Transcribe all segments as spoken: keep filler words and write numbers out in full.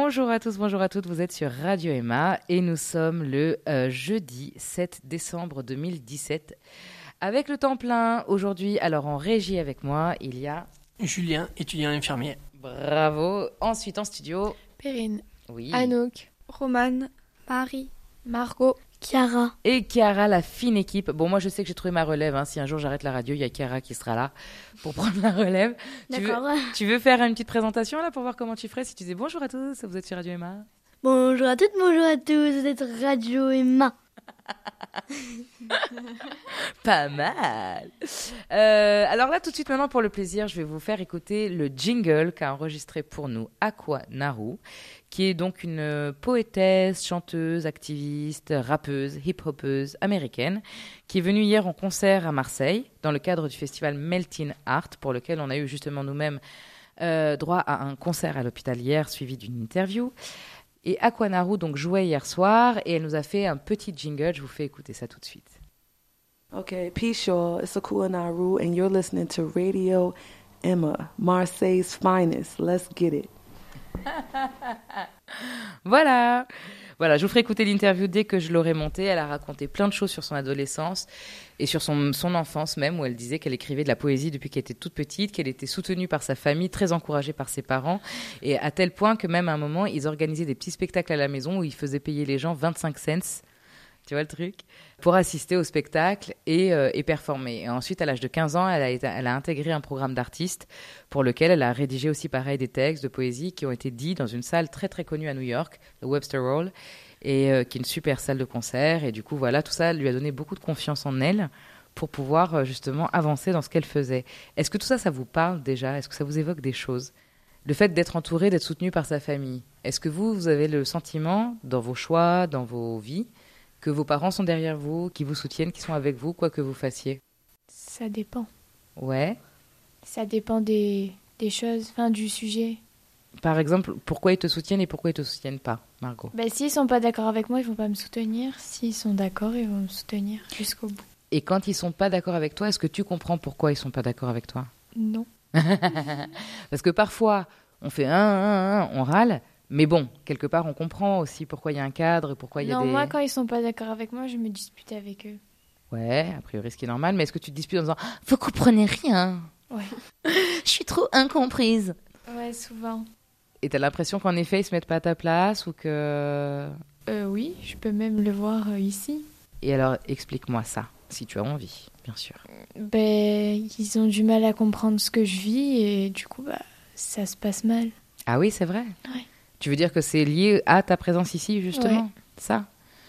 Bonjour à tous, bonjour à toutes, vous êtes sur Radio Emma et nous sommes le euh, jeudi sept décembre deux mille dix-sept avec le temps plein. Aujourd'hui, alors en régie avec moi, il y a... Julien, étudiant infirmier. Bravo. Ensuite en studio... Perrine. Oui. Anouk. Romane. Marie. Margot. Chiara. Et Chiara, la fine équipe. Bon, moi je sais que j'ai trouvé ma relève. Hein. Si un jour j'arrête la radio, il y a Chiara qui sera là pour prendre la relève. D'accord. Tu veux, tu veux faire une petite présentation là pour voir comment tu ferais si tu disais bonjour à tous, vous êtes sur Radio Emma? Bonjour à toutes, bonjour à tous, vous êtes Radio Emma. Pas mal. Euh, alors là, tout de suite maintenant, pour le plaisir, je vais vous faire écouter le jingle qu'a enregistré pour nous Aqua Naru, qui est donc une poétesse, chanteuse, activiste, rappeuse, hip-hopeuse américaine, qui est venue hier en concert à Marseille, dans le cadre du festival Melting Art, pour lequel on a eu justement nous-mêmes euh, droit à un concert à l'hôpital hier, suivi d'une interview. Et Aqua Naru donc jouait hier soir et elle nous a fait un petit jingle. Je vous fais écouter ça tout de suite. Okay, peace y'all. It's Aqua Naru and you're listening to Radio Emma, Marseille's finest. Let's get it. Voilà. Voilà, je vous ferai écouter l'interview dès que je l'aurai montée. Elle a raconté plein de choses sur son adolescence et sur son, son enfance même, où elle disait qu'elle écrivait de la poésie depuis qu'elle était toute petite, qu'elle était soutenue par sa famille, très encouragée par ses parents, et à tel point que même à un moment, ils organisaient des petits spectacles à la maison où ils faisaient payer les gens vingt-cinq cents, tu vois le truc, pour assister au spectacle et, euh, et performer. Et ensuite, à l'âge de quinze ans, elle a, été, elle a intégré un programme d'artiste pour lequel elle a rédigé aussi pareil des textes de poésie qui ont été dits dans une salle très très connue à New York, le Webster Hall, et euh, qui est une super salle de concert. Et du coup, voilà, tout ça lui a donné beaucoup de confiance en elle pour pouvoir euh, justement avancer dans ce qu'elle faisait. Est-ce que tout ça, ça vous parle déjà? Est-ce que ça vous évoque des choses? Le fait d'être entouré, d'être soutenu par sa famille. Est-ce que vous, vous avez le sentiment, dans vos choix, dans vos vies, que vos parents sont derrière vous, qui vous soutiennent, qui sont avec vous, quoi que vous fassiez? Ça dépend. Ouais. Ça dépend des, des choses, enfin du sujet. Par exemple, pourquoi ils te soutiennent et pourquoi ils te soutiennent pas, Margot? Ben, s'ils sont pas d'accord avec moi, ils vont pas me soutenir. S'ils sont d'accord, ils vont me soutenir jusqu'au bout. Et quand ils sont pas d'accord avec toi, est-ce que tu comprends pourquoi ils sont pas d'accord avec toi? Non. Parce que parfois, on fait un, un, un, on râle, mais bon, quelque part, on comprend aussi pourquoi il y a un cadre, pourquoi il y a non, des... moi, quand ils sont pas d'accord avec moi, je me dispute avec eux. Ouais, a priori, ce qui est normal, mais est-ce que tu te disputes en disant « Vous comprenez rien. Ouais. Je suis trop incomprise. » Ouais, souvent. Et t'as l'impression qu'en effet, ils se mettent pas à ta place ou que... Euh, oui, je peux même le voir euh, ici. Et alors, explique-moi ça, si tu as envie, bien sûr. Ben, ils ont du mal à comprendre ce que je vis et du coup, bah, ça se passe mal. Ah oui, c'est vrai? Ouais. Tu veux dire que c'est lié à ta présence ici, justement? Ouais. Ça?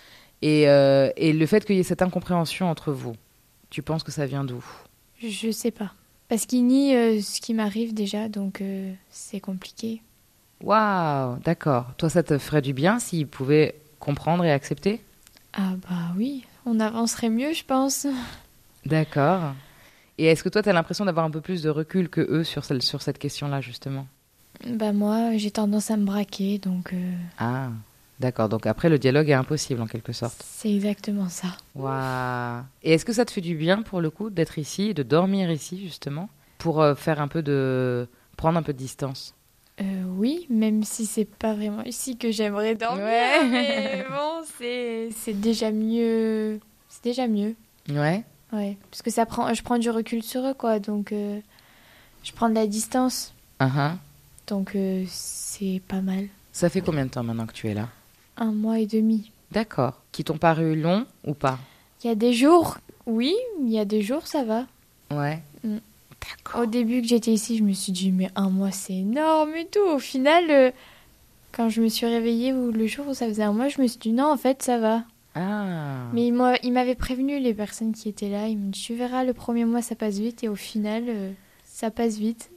Et, euh, et le fait qu'il y ait cette incompréhension entre vous, tu penses que ça vient d'où? Je sais pas. Parce qu'ils nient euh, ce qui m'arrive déjà, donc euh, c'est compliqué. Waouh, d'accord. Toi, ça te ferait du bien s'ils pouvaient comprendre et accepter? Ah bah oui, on avancerait mieux, je pense. D'accord. Et est-ce que toi, tu as l'impression d'avoir un peu plus de recul que eux sur, celle, sur cette question-là, justement? Bah moi, j'ai tendance à me braquer, donc... Euh... Ah, d'accord. Donc après, le dialogue est impossible, en quelque sorte. C'est exactement ça. Waouh. Et est-ce que ça te fait du bien, pour le coup, d'être ici, de dormir ici, justement, pour euh, faire un peu de... prendre un peu de distance? Euh, oui, même si c'est pas vraiment ici que j'aimerais dormir, Ouais. mais bon, c'est, c'est déjà mieux. C'est déjà mieux. Ouais. Ouais, parce que ça prend, je prends du recul sur eux, quoi, donc euh, je prends de la distance, Uh-huh. donc euh, c'est pas mal. Ça fait combien de temps maintenant que tu es là? Un mois et demi. D'accord. Qui t'ont paru long ou pas? Il y a des jours, oui, il y a des jours, ça va. Ouais. Mm. D'accord. Au début que j'étais ici, je me suis dit, mais un mois, c'est énorme et tout. Au final, euh, quand je me suis réveillée, ou le jour où ça faisait un mois, je me suis dit, non, en fait, ça va. Ah. Mais ils m'a- ils m'avaient prévenu, les personnes qui étaient là. Ils m'ont dit, tu verras, le premier mois, ça passe vite. Et au final, euh, ça passe vite.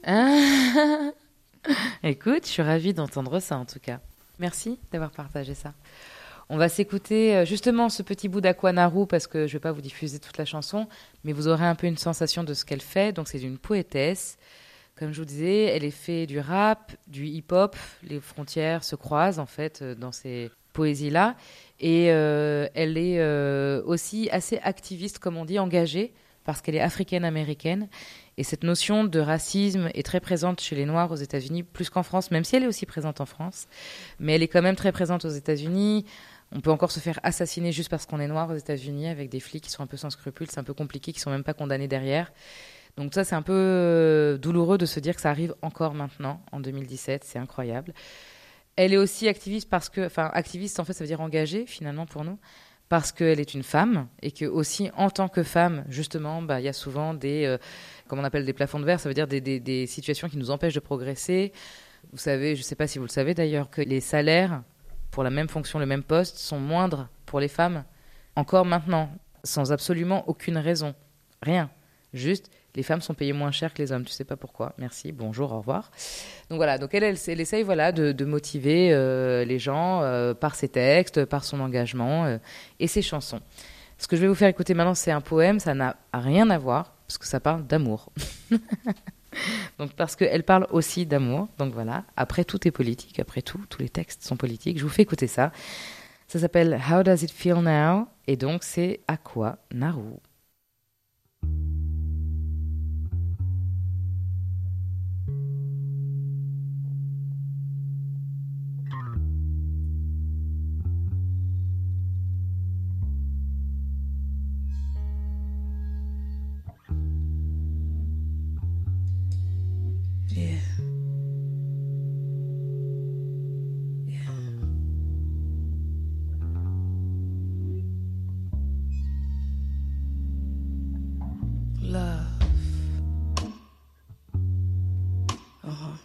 Ah. Écoute, je suis ravie d'entendre ça, en tout cas. Merci d'avoir partagé ça. On va s'écouter euh, justement ce petit bout d'Aqua Naru parce que je ne vais pas vous diffuser toute la chanson, mais vous aurez un peu une sensation de ce qu'elle fait. Donc c'est une poétesse. Comme je vous disais, elle est fait du rap, du hip-hop. Les frontières se croisent en fait euh, dans ces poésies-là. Et euh, elle est euh, aussi assez activiste, comme on dit, engagée parce qu'elle est africaine-américaine. Et cette notion de racisme est très présente chez les Noirs aux États-Unis, plus qu'en France, même si elle est aussi présente en France. Mais elle est quand même très présente aux États-Unis. On peut encore se faire assassiner juste parce qu'on est noir aux États-Unis, avec des flics qui sont un peu sans scrupules, c'est un peu compliqué, qui sont même pas condamnés derrière. Donc ça, c'est un peu euh, douloureux de se dire que ça arrive encore maintenant, en deux mille dix-sept, c'est incroyable. Elle est aussi activiste parce que, enfin, activiste en fait, ça veut dire engagée finalement pour nous, parce qu'elle est une femme et que aussi en tant que femme, justement, bah, il y a souvent des, euh, comme on appelle des plafonds de verre, ça veut dire des, des, des situations qui nous empêchent de progresser. Vous savez, je ne sais pas si vous le savez d'ailleurs, que les salaires pour la même fonction, le même poste, sont moindres pour les femmes encore maintenant, sans absolument aucune raison, rien, juste. Les femmes sont payées moins cher que les hommes. Tu sais pas pourquoi. Merci, bonjour, au revoir. Donc voilà, donc elle, elle, elle essaye voilà, de, de motiver euh, les gens euh, par ses textes, par son engagement euh, et ses chansons. Ce que je vais vous faire écouter maintenant, c'est un poème. Ça n'a rien à voir, parce que ça parle d'amour. Donc parce qu'elle parle aussi d'amour. Donc voilà, après tout est politique, après tout, tous les textes sont politiques. Je vous fais écouter ça. Ça s'appelle « How Does It Feel Now ?» et donc c'est « Aqua Naru ». Yeah. Yeah. Love. Uh-huh.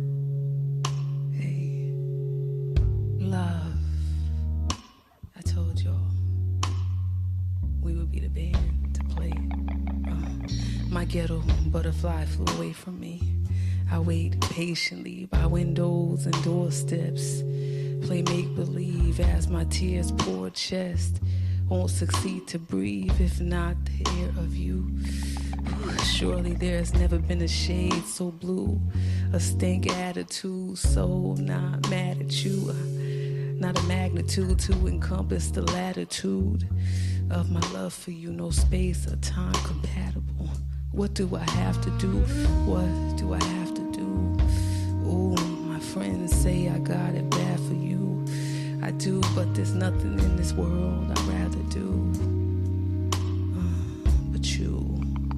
Hey. Love. I told y'all we would be the band to play it. Uh, my ghetto butterfly flew away from me. I wait patiently by windows and doorsteps, play make-believe as my tears pour chest. Won't succeed to breathe if not the air of you. Surely there's never been a shade so blue, a stink attitude so not mad at you, not a magnitude to encompass the latitude of my love for you, no space or time compatible. What do I have to do? What do I have to do? Ooh, my friends say I got it bad for you. I do, but there's nothing in this world I'd rather do uh, but you.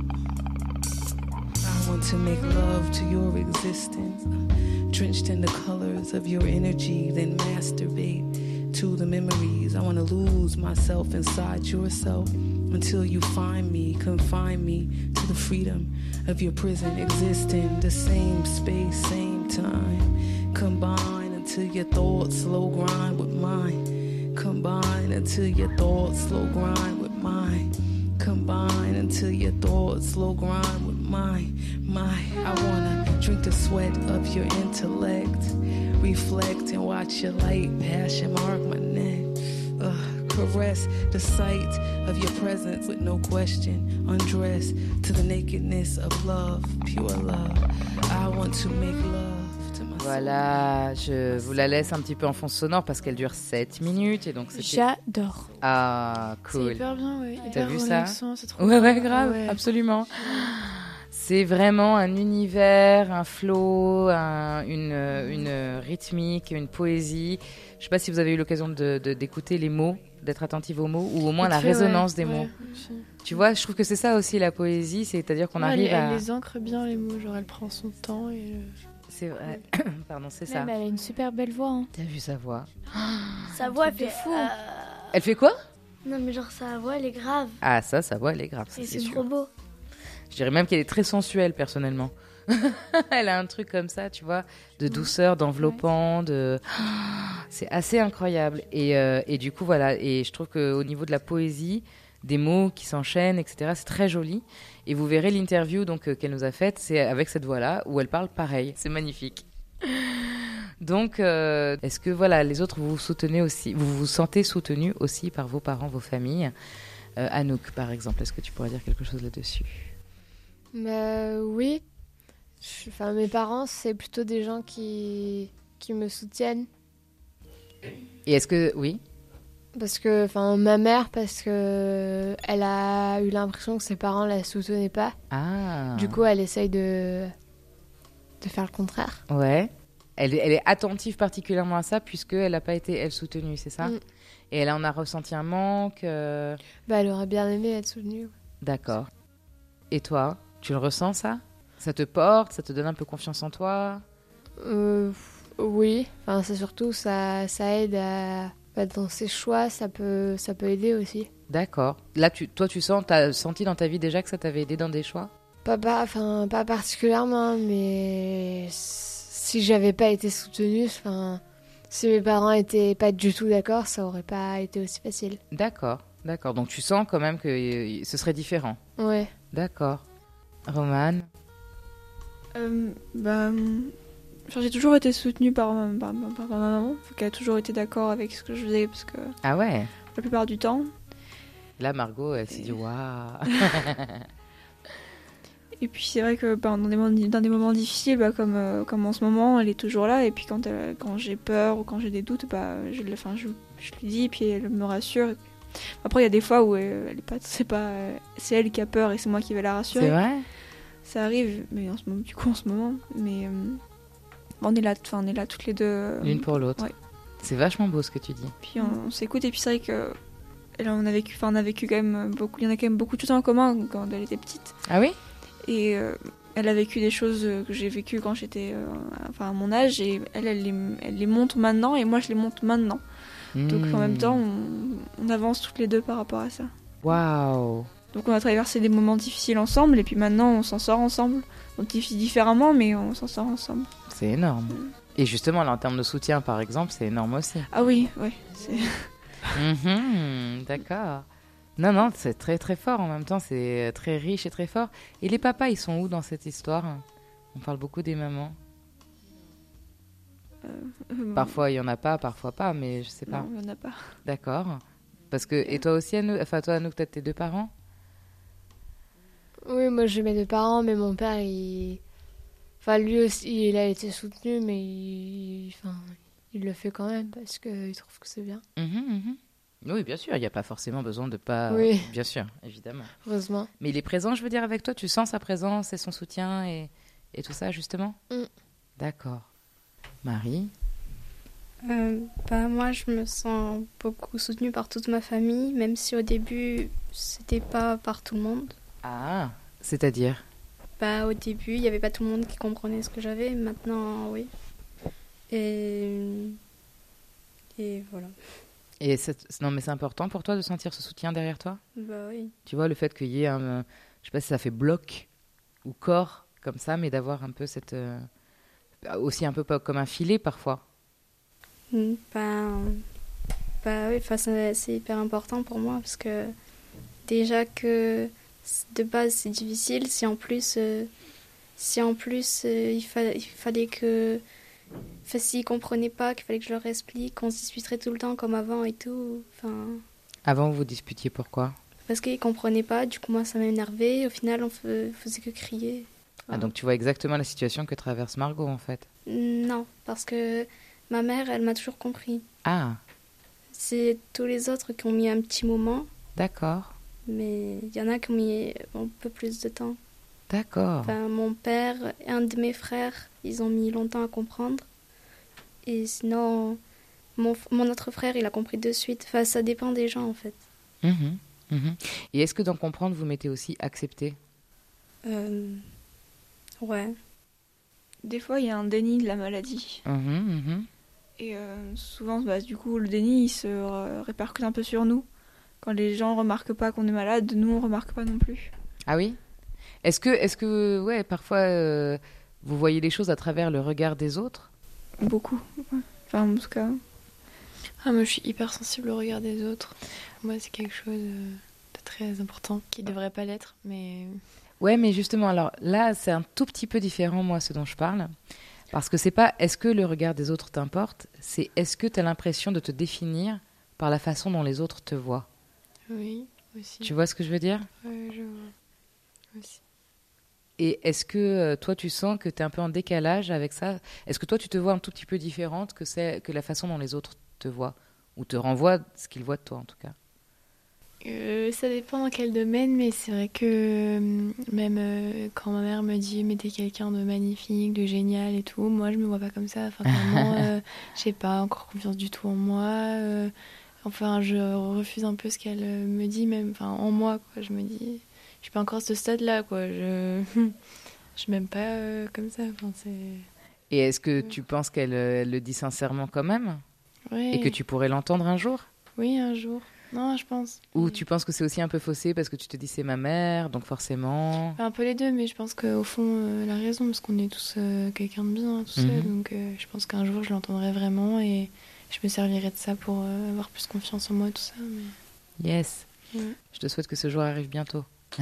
I want to make love to your existence, drenched in the colors of your energy, then masturbate to the memories. I want to lose myself inside yourself until you find me, confine me to the freedom of your prison, existing the same space, same time. Combine until your thoughts slow grind with mine. Combine until your thoughts slow grind with mine. Combine until your thoughts slow grind with mine. My, I wanna drink the sweat of your intellect, reflect and watch your light passion mark my neck. Ugh. Caress the sight of your presence with no question. Undress to the nakedness of love, pure love. I want to make love to myself. Voilà, je vous la laisse un petit peu en fond sonore parce qu'elle dure sept minutes. Et donc J'adore. Ah, cool. C'est hyper bien, ouais. T'as Hyper vu ça? C'est trop Ouais, bien. ouais, grave, Ouais. absolument. C'est vraiment un univers, un flow, un, une, une rythmique, une poésie. Je ne sais pas si vous avez eu l'occasion de, de, d'écouter les mots, d'être attentive aux mots, ou au moins Vite la fait, résonance ouais, des ouais, mots. aussi. Tu vois, je trouve que c'est ça aussi la poésie, c'est-à-dire qu'on Ouais, arrive elle, à... elle les ancre bien, les mots, genre elle prend son temps et... euh, C'est vrai, pardon, c'est ça. Même, elle a une super belle voix. Hein. T'as vu sa voix? Sa voix, elle truc de fait fou. euh, Elle fait quoi? Non, mais genre, sa voix, elle est grave. Ah, ça, sa voix, elle est grave, ça, Et c'est c'est sûr. trop beau. Je dirais même qu'elle est très sensuelle, personnellement. Elle a un truc comme ça, tu vois, de douceur, d'enveloppant, de... C'est assez incroyable. Et, euh, et du coup, voilà, et je trouve qu'au niveau de la poésie, des mots qui s'enchaînent, et cetera, c'est très joli. Et vous verrez l'interview donc, euh, qu'elle nous a faite, c'est avec cette voix-là, où elle parle pareil. C'est magnifique. Donc, euh, est-ce que, voilà, les autres, vous vous soutenez aussi, vous vous sentez soutenu aussi par vos parents, vos familles? euh, Anouk, par exemple, est-ce que tu pourrais dire quelque chose là-dessus? Bah oui. Je- Enfin, mes parents, c'est plutôt des gens qui, qui me soutiennent. Et est-ce que, oui, Parce que, enfin, ma mère, parce que elle a eu l'impression que ses parents la soutenaient pas. Ah. Du coup, elle essaye de, de faire le contraire. Ouais. Elle, est- elle est attentive particulièrement à ça puisqu'elle n'a pas été, elle, soutenue, c'est ça? Mm. Et elle en a ressenti un manque. euh, Bah, elle aurait bien aimé être soutenue. D'accord. Et toi, tu le ressens, ça? Ça te porte, ça te donne un peu confiance en toi? Euh, oui, enfin, c'est surtout ça, ça aide à bah, dans ses choix, ça peut, ça peut aider aussi. D'accord. Là, tu, toi, tu sens, t'as senti dans ta vie déjà que ça t'avait aidé dans des choix? Pas, pas, enfin, pas particulièrement, mais si j'avais pas été soutenue, enfin, si mes parents étaient pas du tout d'accord, ça aurait pas été aussi facile. D'accord, d'accord. Donc tu sens quand même que euh, ce serait différent. Ouais. D'accord. Romane? Euh, bah, enfin, j'ai toujours été soutenue par, ma- par, par- par ma maman, qui a toujours été d'accord avec ce que je faisais, parce que Ah ouais. la plupart du temps. Là, Margot, elle s'est dit waouh. Et puis c'est vrai que bah, dans, des moments, dans des moments difficiles, bah, comme, euh, comme en ce moment, elle est toujours là. Et puis quand, elle- quand j'ai peur ou quand j'ai des doutes, bah, je, le- enfin, je, je lui dis, et puis elle me rassure. Et puis- Après, il y a des fois où elle, elle est pas, c'est pas, euh, c'est elle qui a peur et c'est moi qui vais la rassurer. C'est vrai? Ça arrive, mais en ce moment, du coup en ce moment, mais euh, on est là, enfin on est là toutes les deux. euh, L'une pour l'autre. ouais. C'est vachement beau ce que tu dis. Puis on, on s'écoute et puis c'est vrai que elle, on a vécu, enfin on a vécu quand même beaucoup, il y en a quand même beaucoup de choses en commun quand elle était petite. Ah oui? Et euh, elle a vécu des choses euh, que j'ai vécues quand j'étais, euh, enfin à mon âge et elle, elle les, elle les montre maintenant et moi je les montre maintenant. Donc en même temps, on, on avance toutes les deux par rapport à ça. Waouh. Donc on a traversé des moments difficiles ensemble et puis maintenant on s'en sort ensemble. On difficile différemment mais on s'en sort ensemble. C'est énorme. Et justement, là, en termes de soutien, par exemple, c'est énorme aussi. Ah oui, oui. C'est... Mhm, d'accord. Non, non, c'est très très fort en même temps, c'est très riche et très fort. Et les papas, ils sont où dans cette histoire? On parle beaucoup des mamans. Euh, Parfois, il y en a pas, parfois pas, mais je sais pas. Non, il n'y en a pas. D'accord. Parce que, et toi aussi, Anouk, enfin toi, Anouk, t'as tes deux parents? Oui, moi j'ai mes deux parents, mais mon père, il. Enfin, lui aussi, il a été soutenu, mais il, enfin, il le fait quand même parce qu'il trouve que c'est bien. Mhm, mhm. Oui, bien sûr, il n'y a pas forcément besoin de pas... Oui. Bien sûr, évidemment. Heureusement. Mais il est présent, je veux dire, avec toi? Tu sens sa présence et son soutien et, et tout ça, justement? Mm. D'accord. Marie? Euh, bah, moi, je me sens beaucoup soutenue par toute ma famille, même si au début, c'était pas par tout le monde. Ah, c'est-à-dire? Bah, au début, il n'y avait pas tout le monde qui comprenait ce que j'avais. Maintenant, oui. Et, et voilà. Et c'est- non, mais c'est important pour toi de sentir ce soutien derrière toi? Bah oui. Tu vois, le fait qu'il y ait un... euh, je sais pas si ça fait bloc ou corps, comme ça, mais d'avoir un peu cette... euh, aussi un peu pas- comme un filet, parfois. Mm, Bah, bah oui, enfin, c'est c'est hyper important pour moi parce que déjà que de base c'est difficile, si en plus, euh, si en plus euh, il, fa- il fallait que, enfin, s'ils comprenaient pas, qu'il fallait que je leur explique, qu'on se disputerait tout le temps comme avant et tout, enfin, Avant, vous vous disputiez pourquoi? parce qu'ils comprenaient pas, du coup moi ça m'énervait, au final on fe- faisait que crier. Ah, donc tu vois exactement la situation que traverse Margot, en fait. Non, parce que ma mère, elle m'a toujours compris. Ah, C'est tous les autres qui ont mis un petit moment, d'accord, mais il y en a qui ont mis un peu plus de temps. d'accord. Enfin, mon père et un de mes frères, ils ont mis longtemps à comprendre. Et sinon, mon, f- mon autre frère, il a compris de suite. Enfin, ça dépend des gens, en fait. Mhm, mhm. Et est-ce que dans comprendre, vous mettez aussi accepter? Euh, ouais. Des fois, il y a un déni de la maladie. Mhm, mhm. Et euh, souvent, bah, du coup, le déni, il se euh, répercute un peu sur nous. Quand les gens remarquent pas qu'on est malade, nous, on remarque pas non plus. Ah oui? Est-ce que, est-ce que, ouais, parfois, euh, vous voyez les choses à travers le regard des autres? Beaucoup. Ouais. Enfin, en tout cas. Ah, moi, je suis hyper sensible au regard des autres. Moi, c'est quelque chose euh, de très important qui devrait pas l'être, mais Ouais, mais justement, alors là, c'est un tout petit peu différent, moi, ce dont je parle. Parce que c'est pas est-ce que le regard des autres t'importe, c'est est-ce que tu as l'impression de te définir par la façon dont les autres te voient. oui, aussi. Tu vois ce que je veux dire? Ouais, je vois. Aussi. Et est-ce que euh, toi, tu sens que tu es un peu en décalage avec ça? Est-ce que toi, tu te vois un tout petit peu différente que, c'est, que la façon dont les autres te voient? ou te renvoie ce qu'il voit de toi en tout cas. Euh, ça dépend dans quel domaine, mais c'est vrai que euh, même euh, quand ma mère me dit mais t'es quelqu'un de magnifique, de génial et tout, moi je me vois pas comme ça. Enfin, clairement, euh, j'ai pas encore confiance du tout en moi. Euh, enfin, je refuse un peu ce qu'elle euh, me dit, même enfin, en moi. Quoi. Je me dis, je suis pas encore à ce stade-là. Quoi. Je je m'aime pas euh, comme ça. Enfin, c'est... Et est-ce que tu penses qu'elle euh, elle le dit sincèrement quand même Ouais. et que tu pourrais l'entendre un jour? Oui, un jour. Non, je pense. Ou tu penses que c'est aussi un peu faussé parce que tu te dis c'est ma mère, donc forcément... Un peu les deux, mais je pense qu'au fond, euh, elle a raison, parce qu'on est tous euh, quelqu'un de bien, tout seul. Mhm. Donc euh, je pense qu'un jour, je l'entendrai vraiment et je me servirai de ça pour euh, avoir plus confiance en moi, tout ça. Mais... Yes. Ouais. Je te souhaite que ce jour arrive bientôt.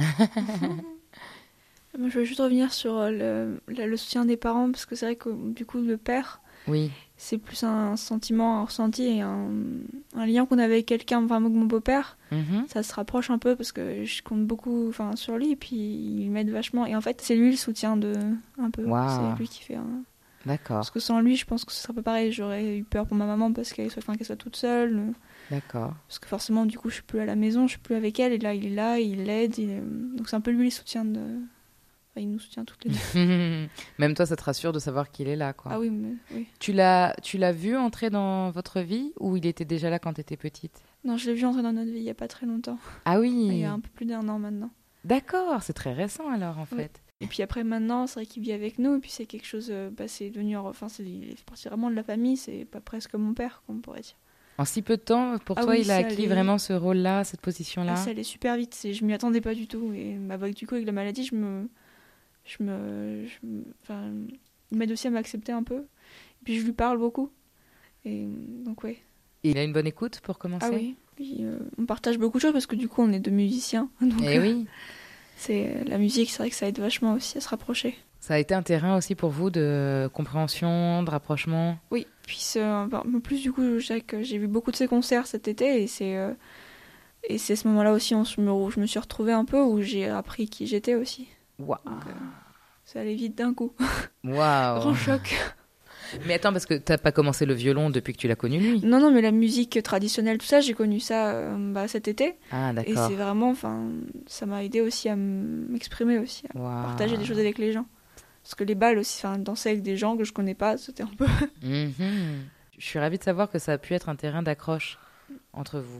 Moi, je veux juste revenir sur le, le, le soutien des parents, parce que c'est vrai que du coup, le père, Oui. c'est plus un sentiment, un ressenti et un, un lien qu'on avait avec quelqu'un, enfin, avec mon beau-père. Mhm. Ça se rapproche un peu parce que je compte beaucoup enfin, sur lui et puis il m'aide vachement. Et en fait, c'est lui le soutien de un peu. Wow. C'est lui qui fait un... D'accord, Parce que sans lui, je pense que ce serait pas pareil. J'aurais eu peur pour ma maman parce qu'elle soit, enfin, qu'elle soit toute seule. d'accord. Parce que forcément, du coup, je suis plus à la maison, je suis plus avec elle. Et là, il est là, il l'aide. il est- Donc c'est un peu lui le soutien de... Enfin, il nous soutient toutes les deux. Même toi, ça te rassure de savoir qu'il est là, quoi. Ah oui, mais oui. Tu l'as, tu l'as vu entrer dans votre vie ou il était déjà là quand tu étais petite? Non, je l'ai vu entrer dans notre vie il y a pas très longtemps. Ah oui. Il y a un peu plus d'un an maintenant. D'accord, c'est très récent alors en Oui. fait. Et puis après maintenant, c'est vrai qu'il vit avec nous, et puis c'est quelque chose, euh, bah, c'est devenu, enfin c'est il fait partie vraiment de la famille, c'est pas presque mon père, comme on pourrait dire. En si peu de temps, pour Ah toi, oui, il a ça acquis allait- vraiment ce rôle-là, cette position-là. Ah, ça allait super vite, c'est, je m'y attendais pas du tout, et bah, avec, du coup avec la maladie, je me, je me, je me- enfin, il m'aide aussi à m'accepter un peu, et puis je lui parle beaucoup, et donc ouais. Et il a une bonne écoute pour commencer. Ah oui. Puis, euh, on partage beaucoup de choses parce que du coup on est deux musiciens, donc Eh euh, oui. c'est la musique, c'est vrai que ça aide vachement aussi à se rapprocher. Ça a été un terrain aussi pour vous de compréhension, de rapprochement. Oui, puis c'est un peu plus du coup, je sais que j'ai vu beaucoup de ses concerts cet été et c'est euh, et c'est ce moment-là aussi on se me, où je me suis retrouvée un peu où j'ai appris qui j'étais aussi. Waouh. Donc, euh, ça allait vite d'un coup. Waouh. Grand choc. Mais attends, parce que t'as pas commencé le violon depuis que tu l'as connu lui. Non non, mais la musique traditionnelle, tout ça, j'ai connu ça euh, bah, cet été Ah et d'accord. c'est vraiment, enfin, ça m'a aidé aussi à m'exprimer aussi, à Waouh. partager des choses avec les gens. Parce que les balles aussi, enfin, danser avec des gens que je connais pas, c'était un peu. Mhm. Je suis ravie de savoir que ça a pu être un terrain d'accroche entre vous.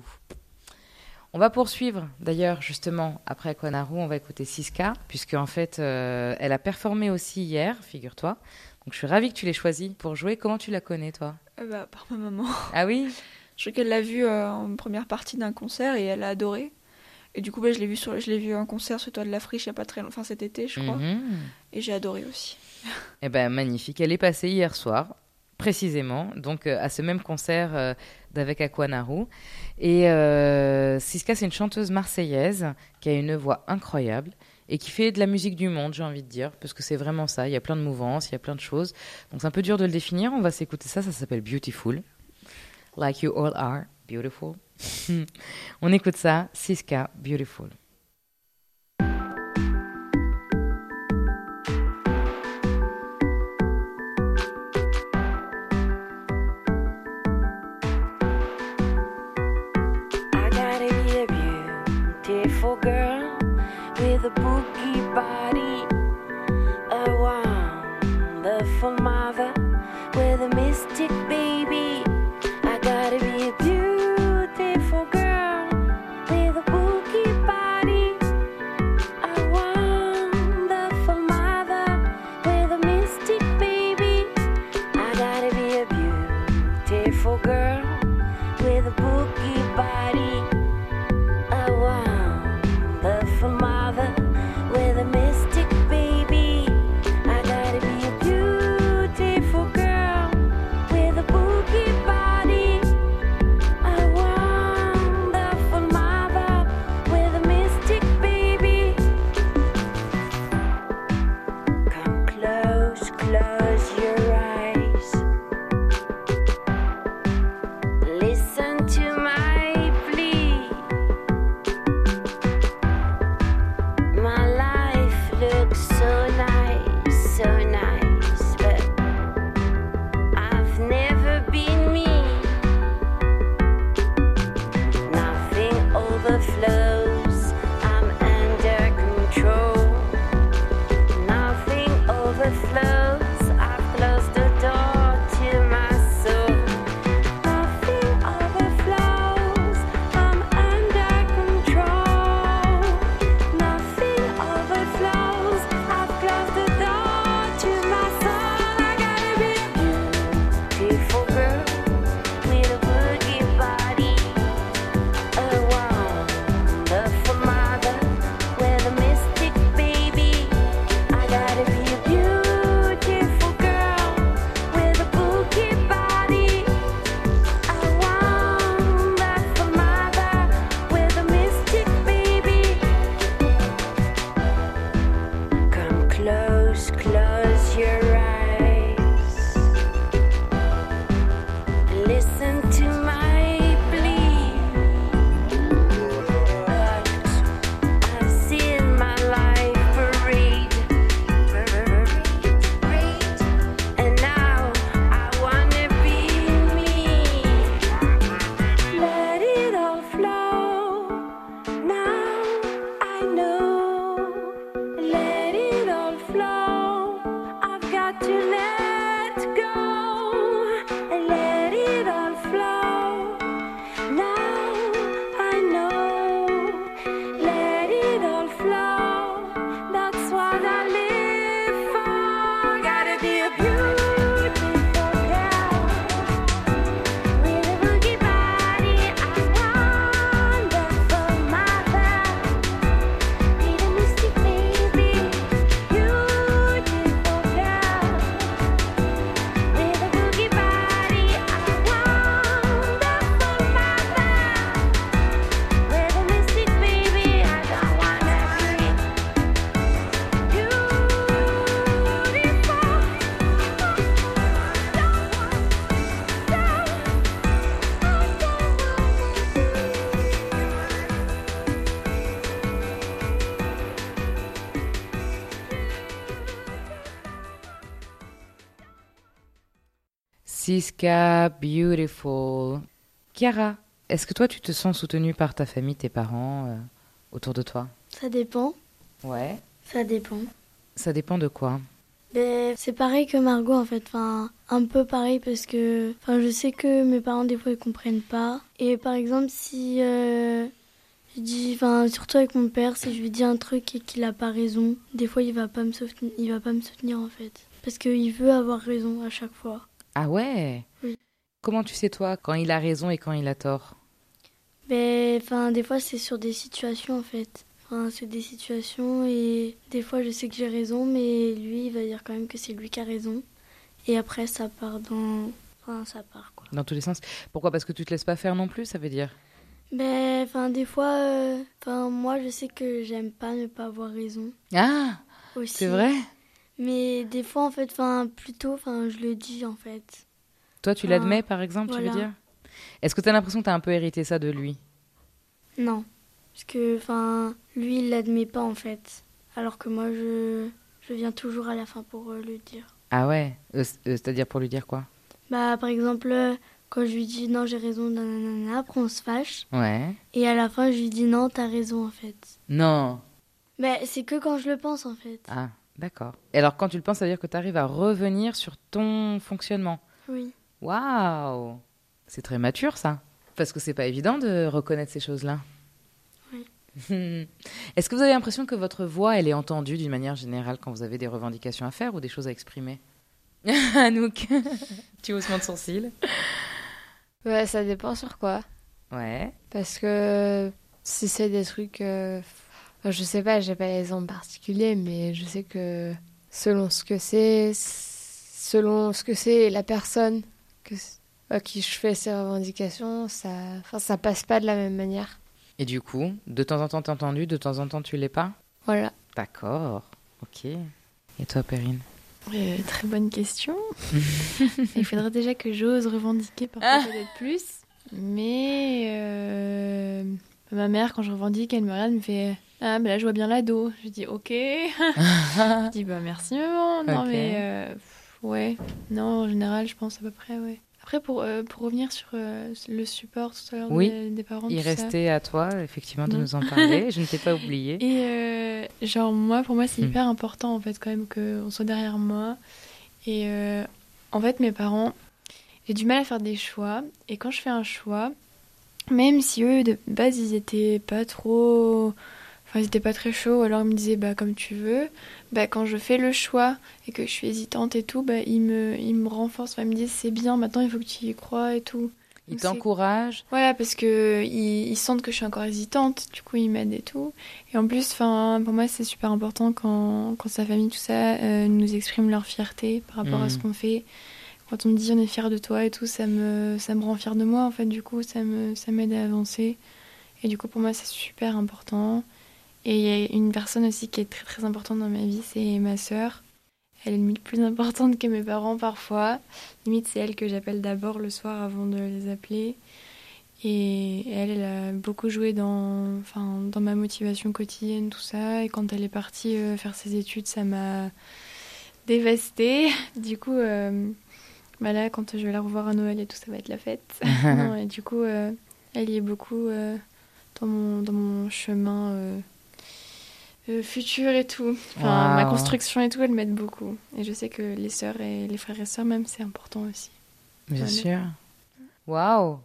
On va poursuivre d'ailleurs justement après Aquanaru, on va écouter Siska puisque en fait euh, elle a performé aussi hier, figure-toi. Donc je suis ravie que tu l'aies choisie pour jouer. Comment tu la connais toi? Euh, bah, par ma maman. Ah oui. Je sais qu'elle l'a vue euh, en première partie d'un concert et elle a adoré. Et du coup, bah, je l'ai vue sur, je l'ai vue en concert sur le toit de la Friche il y a pas très longtemps, enfin cet été, je crois. Mhm. Et j'ai adoré aussi. Eh ben magnifique. Elle est passée hier soir, précisément, donc euh, à ce même concert euh, d'Avec Aquanaru. Et euh, Siska, c'est une chanteuse marseillaise qui a une voix incroyable et qui fait de la musique du monde, j'ai envie de dire, parce que c'est vraiment ça. Il y a plein de mouvances, il y a plein de choses. Donc c'est un peu dur de le définir. On va s'écouter ça. Ça s'appelle Beautiful. Like you all are beautiful. On écoute ça. Siska, Beautiful. I gotta be a beautiful girl with a boogie body, a wonderful mother with a mystic baby. I gotta be a beautiful girl with a boogie body, a wonderful mother with a mystic baby. I gotta be a beautiful girl with a boogie body, a wonderful mother with a mystic baby. I gotta be a beautiful girl with a boogie body, a wonderful mother with a mystic baby. Come close, close your eyes. Listen to my plea. My life looks so nice, so nice, but I've never been me. listen to my plea. But I've seen my life parade, parade, and now I wanna be me. Let it all flow. Now I know. Let it all flow. I've got to let go. Let it all flow. Now I know. Let it all flow. That's what I live for. Gotta be a beautiful girl with a boogie body, a wonderful mother, need a mystic baby. Beautiful girl with a boogie body, a wonderful mother, with a mystic baby. I don't wanna be beautiful. Siska, beautiful. Chiara, est-ce que toi, tu te sens soutenue par ta famille, tes parents, euh, autour de toi? Ça dépend. Ouais. Ça dépend. Ça dépend de quoi? Ben, c'est pareil que Margot en fait, enfin un peu pareil parce que enfin je sais que mes parents des fois ils comprennent pas et par exemple si euh, je dis enfin surtout avec mon père si je lui dis un truc et qu'il a pas raison, des fois il va pas me soutenir, il va pas me soutenir en fait parce qu'il veut avoir raison à chaque fois. Ah ouais? Oui. Comment tu sais, toi, quand il a raison et quand il a tort? Ben enfin des fois c'est sur des situations en fait. Enfin, c'est des situations et des fois je sais que j'ai raison mais lui il va dire quand même que c'est lui qui a raison et après ça part dans enfin ça part quoi. Dans tous les sens. Pourquoi? Parce que tu te laisses pas faire non plus, ça veut dire? Ben, enfin, des fois, euh, enfin, moi, je sais que j'aime pas ne pas avoir raison. Ah, aussi. c'est vrai? Mais des fois, en fait, enfin, plutôt, enfin, je le dis, en fait. Toi, tu Enfin, l'admets, par exemple, tu veux voilà. dire? Est-ce que tu as l'impression que tu as un peu hérité ça de lui? Non, parce que, enfin, lui, il l'admet pas, en fait. Alors que moi, je, je viens toujours à la fin pour euh, le dire. Ah ouais? Euh, c- euh, C'est-à-dire pour lui dire quoi? Bah, par exemple, euh, quand je lui dis non, j'ai raison, nanana, après on se fâche. Ouais. Et à la fin, je lui dis non, t'as raison, en fait. Non. Mais c'est que quand je le pense, en fait. Ah, d'accord. Et alors, quand tu le penses, ça veut dire que tu arrives à revenir sur ton fonctionnement. Oui. Waouh! C'est très mature, ça. Parce que c'est pas évident de reconnaître ces choses-là. Oui. Est-ce que vous avez l'impression que votre voix, elle est entendue d'une manière générale quand vous avez des revendications à faire ou des choses à exprimer? Anouk, tu hausses de sourcil. Ouais, ça dépend sur quoi. Ouais. Parce que si c'est des trucs... euh, enfin, je sais pas, j'ai pas l'exemple particulier, mais je sais que selon ce que c'est, selon ce que c'est et la personne que, à qui je fais ces revendications, ça, enfin, ça passe pas de la même manière. Et du coup, de temps en temps t'es entendu, de temps en temps tu l'es pas? Voilà. D'accord. Ok. Et toi, Perrine? Euh, très bonne question. Il faudrait déjà que j'ose revendiquer parfois peut-être plus. Mais euh, ma mère, quand je revendique, elle me regarde, elle me fait ah, mais là je vois bien l'ado. Je dis ok. Je dis bah merci maman. Non, Ok. mais euh, pff, ouais. Non, en général, je pense à peu près, ouais. Après, pour, euh, pour revenir sur euh, le support tout à l'heure Oui. des, des parents, Il tout ça. restait à toi, effectivement, de Non. nous en parler. Je ne t'ai pas oublié. Et euh, genre, moi, pour moi, c'est Hmm. hyper important, en fait, quand même, qu'on soit derrière moi. Et euh, en fait, mes parents, j'ai du mal à faire des choix. Et quand je fais un choix, même si eux, de base, ils étaient pas trop... Enfin, ils étaient pas très chauds, alors ils me disaient, bah, comme tu veux. Bah, quand je fais le choix et que je suis hésitante et tout, bah, ils me, ils me renforcent. Enfin, ils me disent, c'est bien, maintenant, il faut que tu y crois et tout. Il Donc, c'est- t'encourage. Voilà, parce que ils, ils sentent que je suis encore hésitante, du coup ils m'aident et tout. Et en plus, enfin, pour moi c'est super important quand, quand sa famille, tout ça, euh, nous exprime leur fierté par rapport à Mhm. ce qu'on fait. Quand on me dit on est fier de toi et tout, ça me, ça me rend fière de moi en fait, du coup ça me, ça m'aide à avancer. Et du coup pour moi c'est super important. Et il y a une personne aussi qui est très très importante dans ma vie, c'est ma sœur. Elle est limite plus importante que mes parents parfois. Limite, c'est elle que j'appelle d'abord le soir avant de les appeler. Et elle, elle a beaucoup joué dans, enfin, dans ma motivation quotidienne, tout ça. Et quand elle est partie euh, faire ses études, ça m'a dévastée. Du coup, euh, bah là, quand je vais la revoir à Noël et tout, ça va être la fête. Non, et du coup, euh, elle y est beaucoup euh, dans, mon, dans mon chemin euh, euh, futur et tout. Enfin, Wow. ma construction et tout, elle m'aide beaucoup. Et je sais que les sœurs et les frères et sœurs, même, c'est important aussi. Bien Ouais, sûr. Waouh.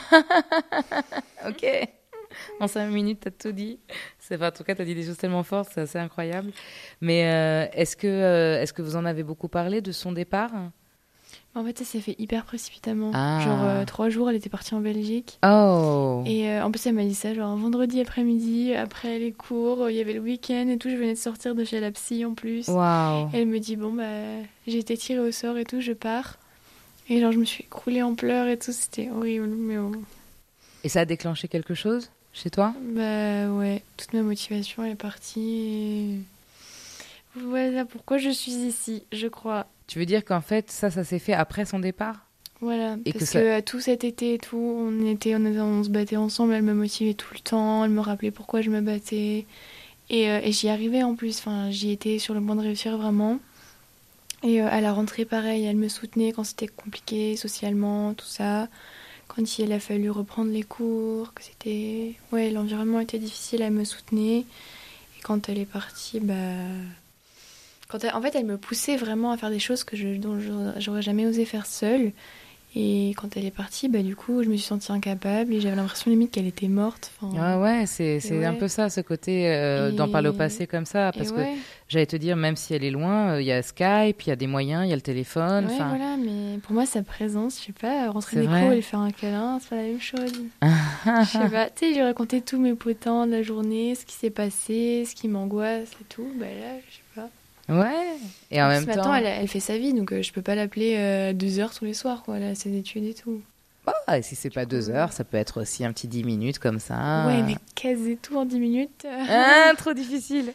Ok. En cinq minutes, t'as tout dit. C'est, enfin, en tout cas, t'as dit des choses tellement fortes, c'est assez incroyable. Mais euh, est-ce que, euh, est-ce que vous en avez beaucoup parlé de son départ? En fait, ça s'est fait hyper précipitamment. Ah. Genre, euh, trois jours, elle était partie en Belgique. Oh. Et euh, en plus, elle m'a dit ça, genre, un vendredi après-midi, après les cours, il y avait le week-end et tout. Je venais de sortir de chez la psy en plus. Waouh. Et elle me dit, bon, bah, j'ai été tirée au sort et tout, je pars. Et genre, je me suis écroulée en pleurs et tout, c'était horrible. Mais bon. Et ça a déclenché quelque chose chez toi? Bah, ouais, toute ma motivation est partie. Et... voilà pourquoi je suis ici, je crois. Tu veux dire qu'en fait, ça, ça s'est fait après son départ? Voilà, Et parce que ça- que euh, tout cet été et tout, on était, on était- on se battait ensemble, elle me motivait tout le temps, elle me rappelait pourquoi je me battais. Et, euh, et j'y arrivais en plus, enfin, j'y étais sur le point de réussir vraiment. Et euh, à la rentrée, pareil, elle me soutenait quand c'était compliqué socialement, tout ça. Quand il a fallu reprendre les cours, que c'était... ouais, l'environnement était difficile, elle me soutenait. Et quand elle est partie, bah... Quand elle- En fait, elle me poussait vraiment à faire des choses que je... dont j'aurais- j'aurais jamais osé faire seule. Et quand elle est partie, bah, du coup, je me suis sentie incapable et j'avais l'impression limite qu'elle était morte. Enfin, Ah ouais, c'est, c'est ouais. un peu ça, ce côté euh, Et- d'en parler au passé comme ça. et Parce que ouais. j'allais te dire, même si elle est loin, euh, il y a Skype, il y a des moyens, il y a le téléphone. Ouais, enfin, voilà, mais pour moi, sa présence, je sais pas, rentrer C'est des vrai. cours et lui faire un câlin, c'est pas la même chose. Je sais pas, tu sais, je lui racontais tous mes potins de la journée, ce qui s'est passé, ce qui m'angoisse et tout. Bah là, je sais pas. Ouais. Et en En même plus, temps, maintenant, elle, elle fait sa vie, donc euh, je peux pas l'appeler euh, deux heures tous les soirs, quoi. Elle a ses études et tout. ah, et si c'est pas deux heures, ça peut être aussi un petit dix minutes comme ça. Ouais, mais caser tout en dix minutes. euh, Ah, trop difficile.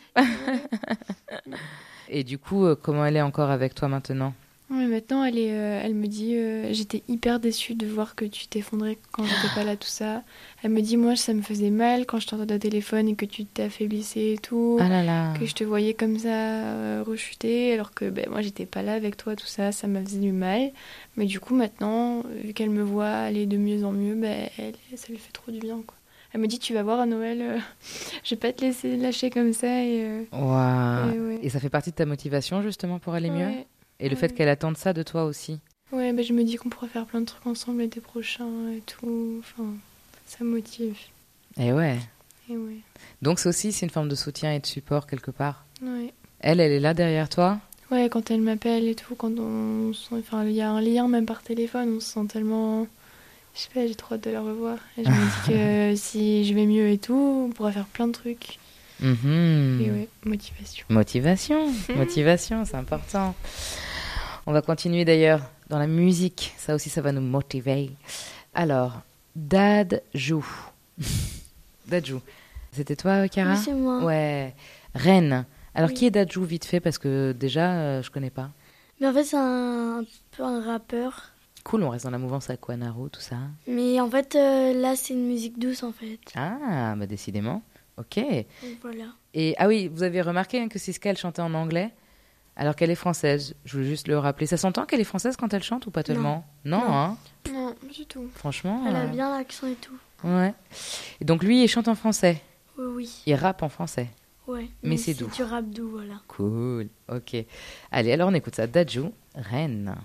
Et du coup, euh, comment elle est encore avec toi maintenant? Ouais, maintenant, elle, est, euh, elle me dit euh, j'étais hyper déçue de voir que tu t'effondrais quand j'étais pas là, tout ça. Elle me dit moi, ça me faisait mal quand je t'entendais au téléphone et que tu t'affaiblissais et tout. Ah là là. Que je te voyais comme ça euh, rechuter, alors que ben, moi, j'étais pas là avec toi, tout ça. Ça m'a faisait du mal. Mais du coup, maintenant, vu qu'elle me voit aller de mieux en mieux, ben, elle, ça lui fait trop du bien, quoi. Elle me dit tu vas voir à Noël, euh, je vais pas te laisser lâcher comme ça. Et, euh, Waouh. et ouais. Et ça fait partie de ta motivation justement pour aller mieux? Ouais. Et le Ouais. fait qu'elle attende ça de toi aussi? Ouais, bah, je me dis qu'on pourra faire plein de trucs ensemble l'été prochain et tout. Enfin, ça me motive. Et ouais. Et ouais. Donc c'est aussi c'est une forme de soutien et de support quelque part. Ouais. Elle, elle est là derrière toi? Ouais, quand elle m'appelle et tout, quand on se sent... Enfin, il y a un lien même par téléphone, on se sent tellement... Je sais pas, j'ai trop hâte de la revoir. Et je me dis que si je vais mieux et tout, on pourra faire plein de trucs. Mhm. Et ouais, motivation. Motivation, motivation, c'est important. On va continuer d'ailleurs dans la musique, ça aussi ça va nous motiver. Alors, Dadju. Dadju. C'était toi, Cara? Oui, c'est moi. Ouais. Reine. Alors, Oui. qui est Dadju, vite fait? Parce que déjà, euh, je connais pas. Mais en fait, c'est un, un peu un rappeur. Cool, on reste dans la mouvance Aquanaru, tout ça. Mais en fait, euh, là, c'est une musique douce, en fait. Ah, bah décidément. Ok. Donc, voilà. Et ah oui, vous avez remarqué hein, que Siska, elle chantait en anglais, alors qu'elle est française. Je voulais juste le rappeler. Ça s'entend qu'elle est française quand elle chante ou pas tellement? Non, Non. hein. Non, pas du tout. Franchement. Elle a euh, bien l'accent et tout. Ouais. Et donc lui, il chante en français. Oui, oui. Il rappe en français. Ouais. Mais c'est doux. C'est du rap doux, voilà. Cool. Ok. Allez, alors on écoute ça. Dadju, Reine.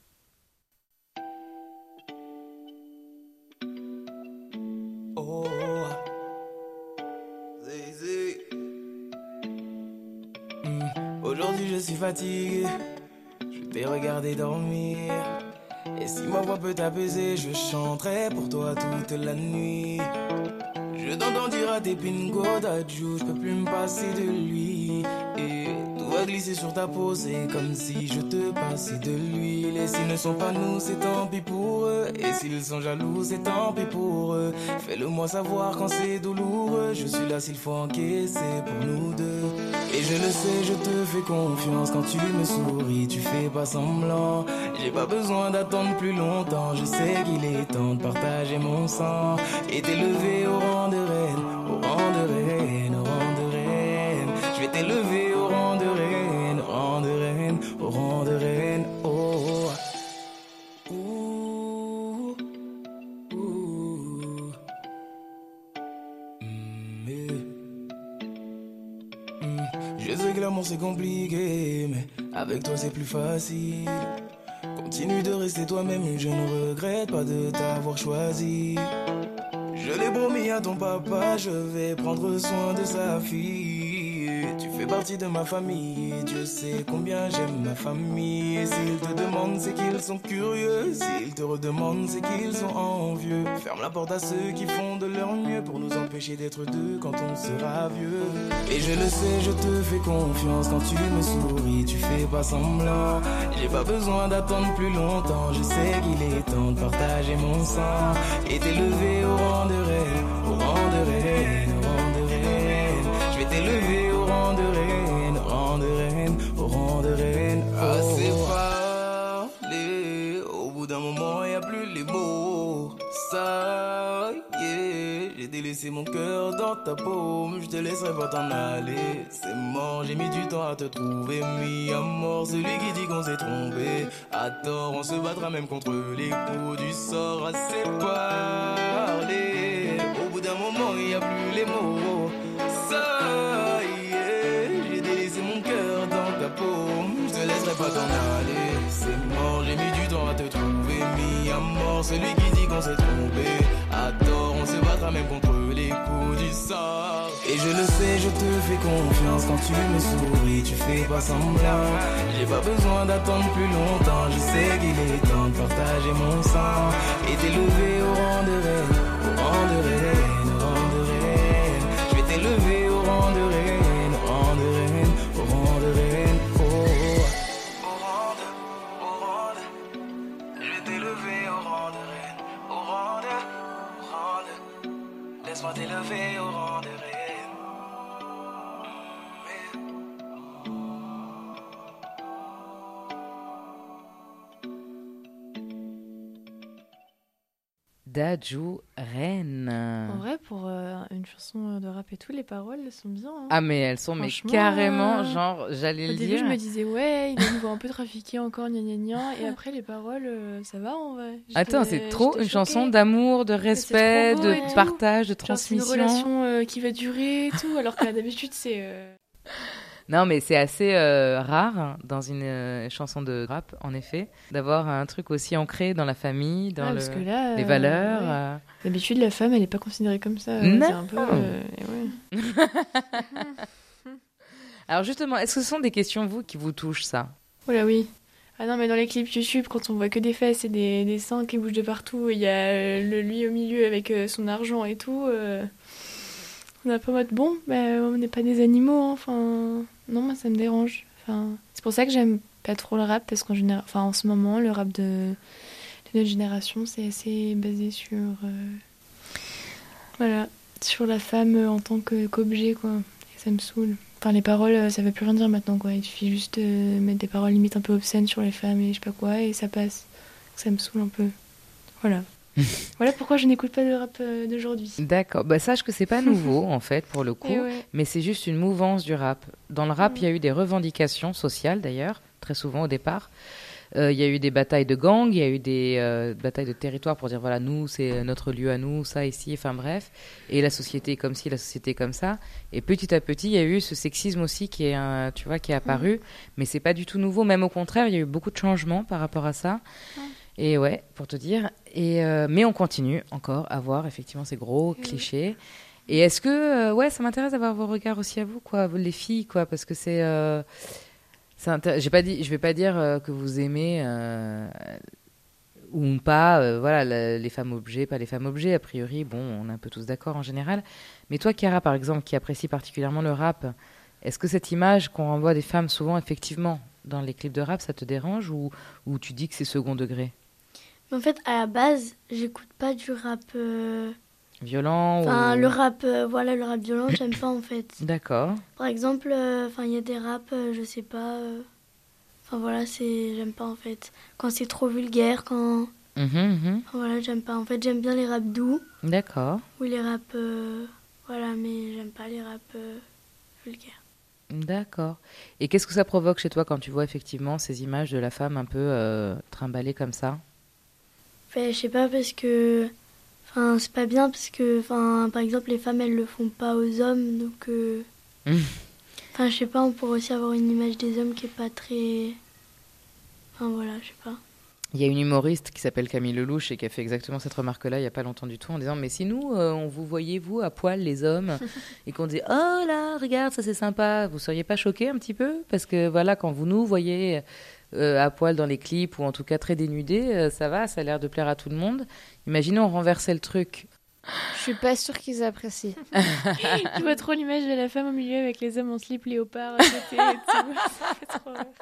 Oh, Zizi. Hmm, Aujourd'hui je suis fatigué, je t'ai regardé dormir. Et si ma voix peut t'apaiser, je chanterai pour toi toute la nuit. Je t'entends dire à tes pingo d'adjou, je peux plus me passer de lui. Et tout va glisser sur ta peau, c'est comme si je te passais de l'huile. Et s'ils ne sont pas nous, c'est tant pis pour eux. Et s'ils sont jaloux, c'est tant pis pour eux. Fais-le moi savoir quand c'est douloureux. Je suis là s'il faut encaisser pour nous deux. Et Et je le sais, je te fais confiance. Quand tu me souris, tu fais pas semblant. J'ai pas besoin d'attendre plus longtemps. Je sais qu'il est temps de partager mon sang et t'élever au rang de reine, au rang de reine, au rang de reine. Je vais t'élever au rang de reine, au rang de reine, au rang de reine. Oh, ouh, ouh. Mm, yeah. Mm. Je sais que l'amour c'est compliqué, mais avec toi c'est plus facile. Continue de rester toi-même, je ne regrette pas de t'avoir choisi. Je l'ai promis à ton papa, je vais prendre soin de sa fille. Tu fais partie de ma famille, Dieu sait combien j'aime ma famille. Et s'ils te demandent, c'est qu'ils sont curieux. S'ils te redemandent, c'est qu'ils sont envieux. Ferme la porte à ceux qui font de leur mieux pour nous empêcher d'être deux quand on sera vieux. Et je le sais, je te fais confiance. Quand tu me souris, tu fais pas semblant. J'ai pas besoin d'attendre plus longtemps. Je sais qu'il est temps de partager mon sang et t'élever au rang de reine, au rang de reine, au rang de reine. Je vais t'élever au rang de reine, au rang de reine, au rang de reine. Assez parlé, au bout d'un moment y a plus les mots. Ça y est, j'ai délaissé mon cœur dans ta paume. Je te laisserai pas t'en aller, c'est mort. J'ai mis du temps à te trouver, mis à mort celui qui dit qu'on s'est trompé. À tort, on se battra même contre les coups du sort. Assez parlé, au bout d'un moment y a plus les mots. Ça y est, j'ai délaissé mon cœur dans ta paume. Je te laisserai pas t'en aller, c'est mort. J'ai mis du temps à te trouver, mis à mort celui qui dit qu'on s'est trompé. À tort, on se battra même contre les coups du sort. Et je le sais, je te fais confiance. Quand tu me souris, tu fais pas semblant. J'ai pas besoin d'attendre plus longtemps. Je sais qu'il est temps de partager mon sang et t'élever au rang de reine, au rang de reine, au rang de reine. Je vais t'élever au rang de reine, au rang de reine, au rang de reine. Oh, au rang de, au rang de. Je vais t'élever au rang de reine, au rang de, au rang de. Laisse-moi t'élever au rang de reine. Dadju Reine. En vrai, pour euh, une chanson de rap et tout, les paroles elles sont bien. Hein. Ah, mais elles sont mais Franchement, carrément, euh, genre, j'allais Au le début, dire. je me disais, ouais, il va nous voir un peu trafiquer encore, gna gna gna. Et après, les paroles, euh, ça va en vrai. J'étais- Attends, c'est trop j'étais une chanson choquée. d'amour, de respect, trop beau de et tout. partage, de Genre, c'est une transmission. relation euh, qui va durer et tout, alors que d'habitude, c'est. euh, Non, mais c'est assez euh, rare hein, dans une euh, chanson de rap, en effet, d'avoir un truc aussi ancré dans la famille, dans ah, le- parce que là, les euh, valeurs. ouais. euh. D'habitude, la femme, elle est pas considérée comme ça. euh, Non. C'est un peu. euh, et ouais. Alors justement, est-ce que ce sont des questions, vous, qui vous touchent, ça? Oh là oui. Ah non, mais dans les clips YouTube, quand on voit que des fesses et des, des seins qui bougent de partout, il y a euh, le, lui au milieu avec euh, son argent et tout. euh, On a pas mode bon, bah, on n'est pas des animaux, hein, enfin. Non, moi ça me dérange. Enfin, c'est pour ça que j'aime pas trop le rap, parce qu'en général, enfin, en ce moment, le rap de, de notre génération, c'est assez basé sur. euh, Voilà, sur la femme euh, en tant que- qu'objet, quoi. Et ça me saoule. Enfin, les paroles, euh, ça veut plus rien dire maintenant, quoi. Il suffit juste de mettre des paroles limite un peu obscènes sur les femmes et je sais pas quoi, et ça passe. Ça me saoule un peu. Voilà. Voilà pourquoi je n'écoute pas de rap euh, d'aujourd'hui. D'accord, bah, sache que c'est pas nouveau en fait pour le coup, Et ouais. mais c'est juste une mouvance du rap. Dans le rap, il Mm. y a eu des revendications sociales d'ailleurs, très souvent au départ. Euh, Il y a eu des batailles de gangs, il y a eu des euh, batailles de territoire pour dire voilà, nous, c'est notre lieu à nous, ça ici, enfin bref. Et la société est comme ci, la société est comme ça. Et petit à petit, il y a eu ce sexisme aussi qui est, un- tu vois, qui est apparu, mais c'est pas du tout nouveau. Même au contraire, il y a eu beaucoup de changements par rapport à ça. Et ouais, pour te dire. Et euh, mais on continue encore à voir effectivement ces gros Et clichés. Et est-ce que euh, ouais, ça m'intéresse d'avoir vos regards aussi à vous, quoi, les filles, quoi, parce que c'est. Euh, c'est intér- J'ai pas dit, je vais pas dire euh, que vous aimez euh, ou pas, euh, voilà, la- les femmes objets, pas les femmes objets. A priori, bon, on est un peu tous d'accord en général. Mais toi, Chiara, par exemple, qui apprécie particulièrement le rap, est-ce que cette image qu'on renvoie des femmes souvent effectivement dans les clips de rap, ça te dérange ou, ou tu dis que c'est second degré? Mais en fait, à la base, j'écoute pas du rap. euh, Violent Enfin, ou... le rap, euh, voilà, le rap violent, j'aime pas en fait. D'accord. Par exemple, euh, enfin, il y a des raps, euh, je sais pas. euh, Enfin voilà, c'est, j'aime pas en fait. Quand c'est trop vulgaire, quand, Mhm, mhm. enfin, voilà, j'aime pas. En fait, j'aime bien les raps doux D'accord. ou les raps, euh, voilà, mais j'aime pas les raps euh, vulgaires. D'accord. Et qu'est-ce que ça provoque chez toi quand tu vois effectivement ces images de la femme un peu euh, trimballée comme ça? Enfin, je sais pas parce que, enfin, c'est pas bien parce que, enfin, par exemple, les femmes elles le font pas aux hommes, donc, euh, Mm. enfin, je sais pas, on pourrait aussi avoir une image des hommes qui est pas très, enfin voilà, je sais pas. Il y a une humoriste qui s'appelle Camille Lelouch et qui a fait exactement cette remarque-là il n'y a pas longtemps du tout en disant mais si nous, euh, on vous voyait vous à poil les hommes et qu'on disait oh là, regarde, ça c'est sympa, vous seriez pas choqués un petit peu? Parce que voilà, quand vous nous voyez euh, à poil dans les clips ou en tout cas très dénudés, euh, ça va, ça a l'air de plaire à tout le monde. Imaginez on renversait le truc. Je suis pas sûre qu'ils apprécient. Je vois trop l'image de la femme au milieu avec les hommes en slip léopard à côté et tout. Ça fait trop rire.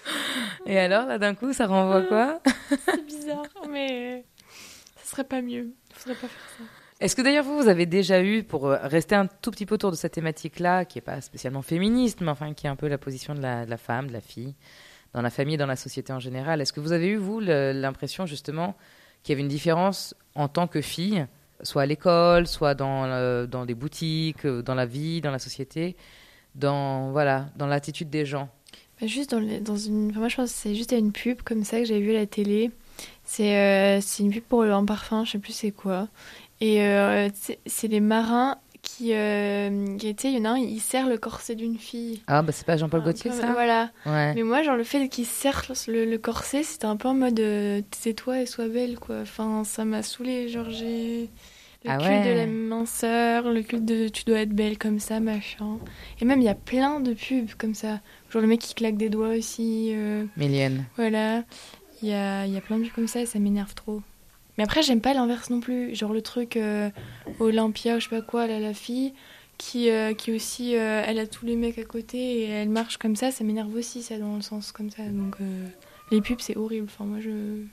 Et alors là d'un coup ça renvoie quoi? C'est bizarre, mais ça serait pas mieux. Il faudrait pas faire ça. Est-ce que d'ailleurs vous, vous avez déjà eu, pour euh, rester un tout petit peu autour de cette thématique-là, qui n'est pas spécialement féministe, mais enfin qui est un peu la position de la, de la femme, de la fille, dans la famille, dans la société en général, est-ce que vous avez eu, vous, le- l'impression justement qu'il y avait une différence en tant que fille, soit à l'école, soit dans, le- dans des boutiques, euh, dans la vie, dans la société, dans, voilà, dans l'attitude des gens? Bah, juste dans, le- dans une. Enfin, moi, je pense que c'est juste à une pub comme ça que j'avais vu à la télé. C'est euh, c'est une pub pour un parfum, je sais plus c'est quoi. Et euh, c'est c'est les marins qui. Euh, qui, tu sais, il y en a un, il serre le corset d'une fille. Ah, bah c'est pas Jean-Paul Un Gaultier, peu- ça? Voilà. Ouais. Mais moi, genre, le fait qu'il serre le, le corset, c'était un peu en mode euh, tais-toi et sois belle, quoi. Enfin, ça m'a saoulée. Genre, j'ai. Le Ah culte ouais. de la minceur, le culte de tu dois être belle comme ça, machin. Et même, il y a plein de pubs comme ça. Genre, le mec qui claque des doigts aussi. euh, Mélienne. Voilà. Il y a, il y a plein de pubs comme ça et ça m'énerve trop. Mais après, j'aime pas l'inverse non plus. Genre, le truc euh, Olympia ou je sais pas quoi, là, la fille qui, euh, qui aussi, euh, elle a tous les mecs à côté et elle marche comme ça, ça m'énerve aussi, ça, dans le sens comme ça. Donc, euh, les pubs, c'est horrible. Enfin, moi, je...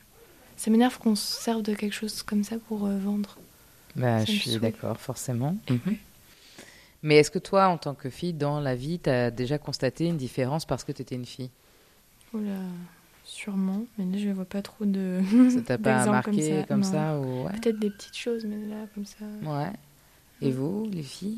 Ça m'énerve qu'on se serve de quelque chose comme ça pour euh, vendre. Bah, Ça je me suis saoule. d'accord, forcément. Mhm. Mais est-ce que toi, en tant que fille, dans la vie, tu as déjà constaté une différence parce que tu étais une fille? Oh là, sûrement. Mais là, je vois pas trop de. Ça t'a pas d'exemples marqué comme non. ça ou... ouais. Peut-être des petites choses, mais là, comme ça. Ouais. Et vous, les filles?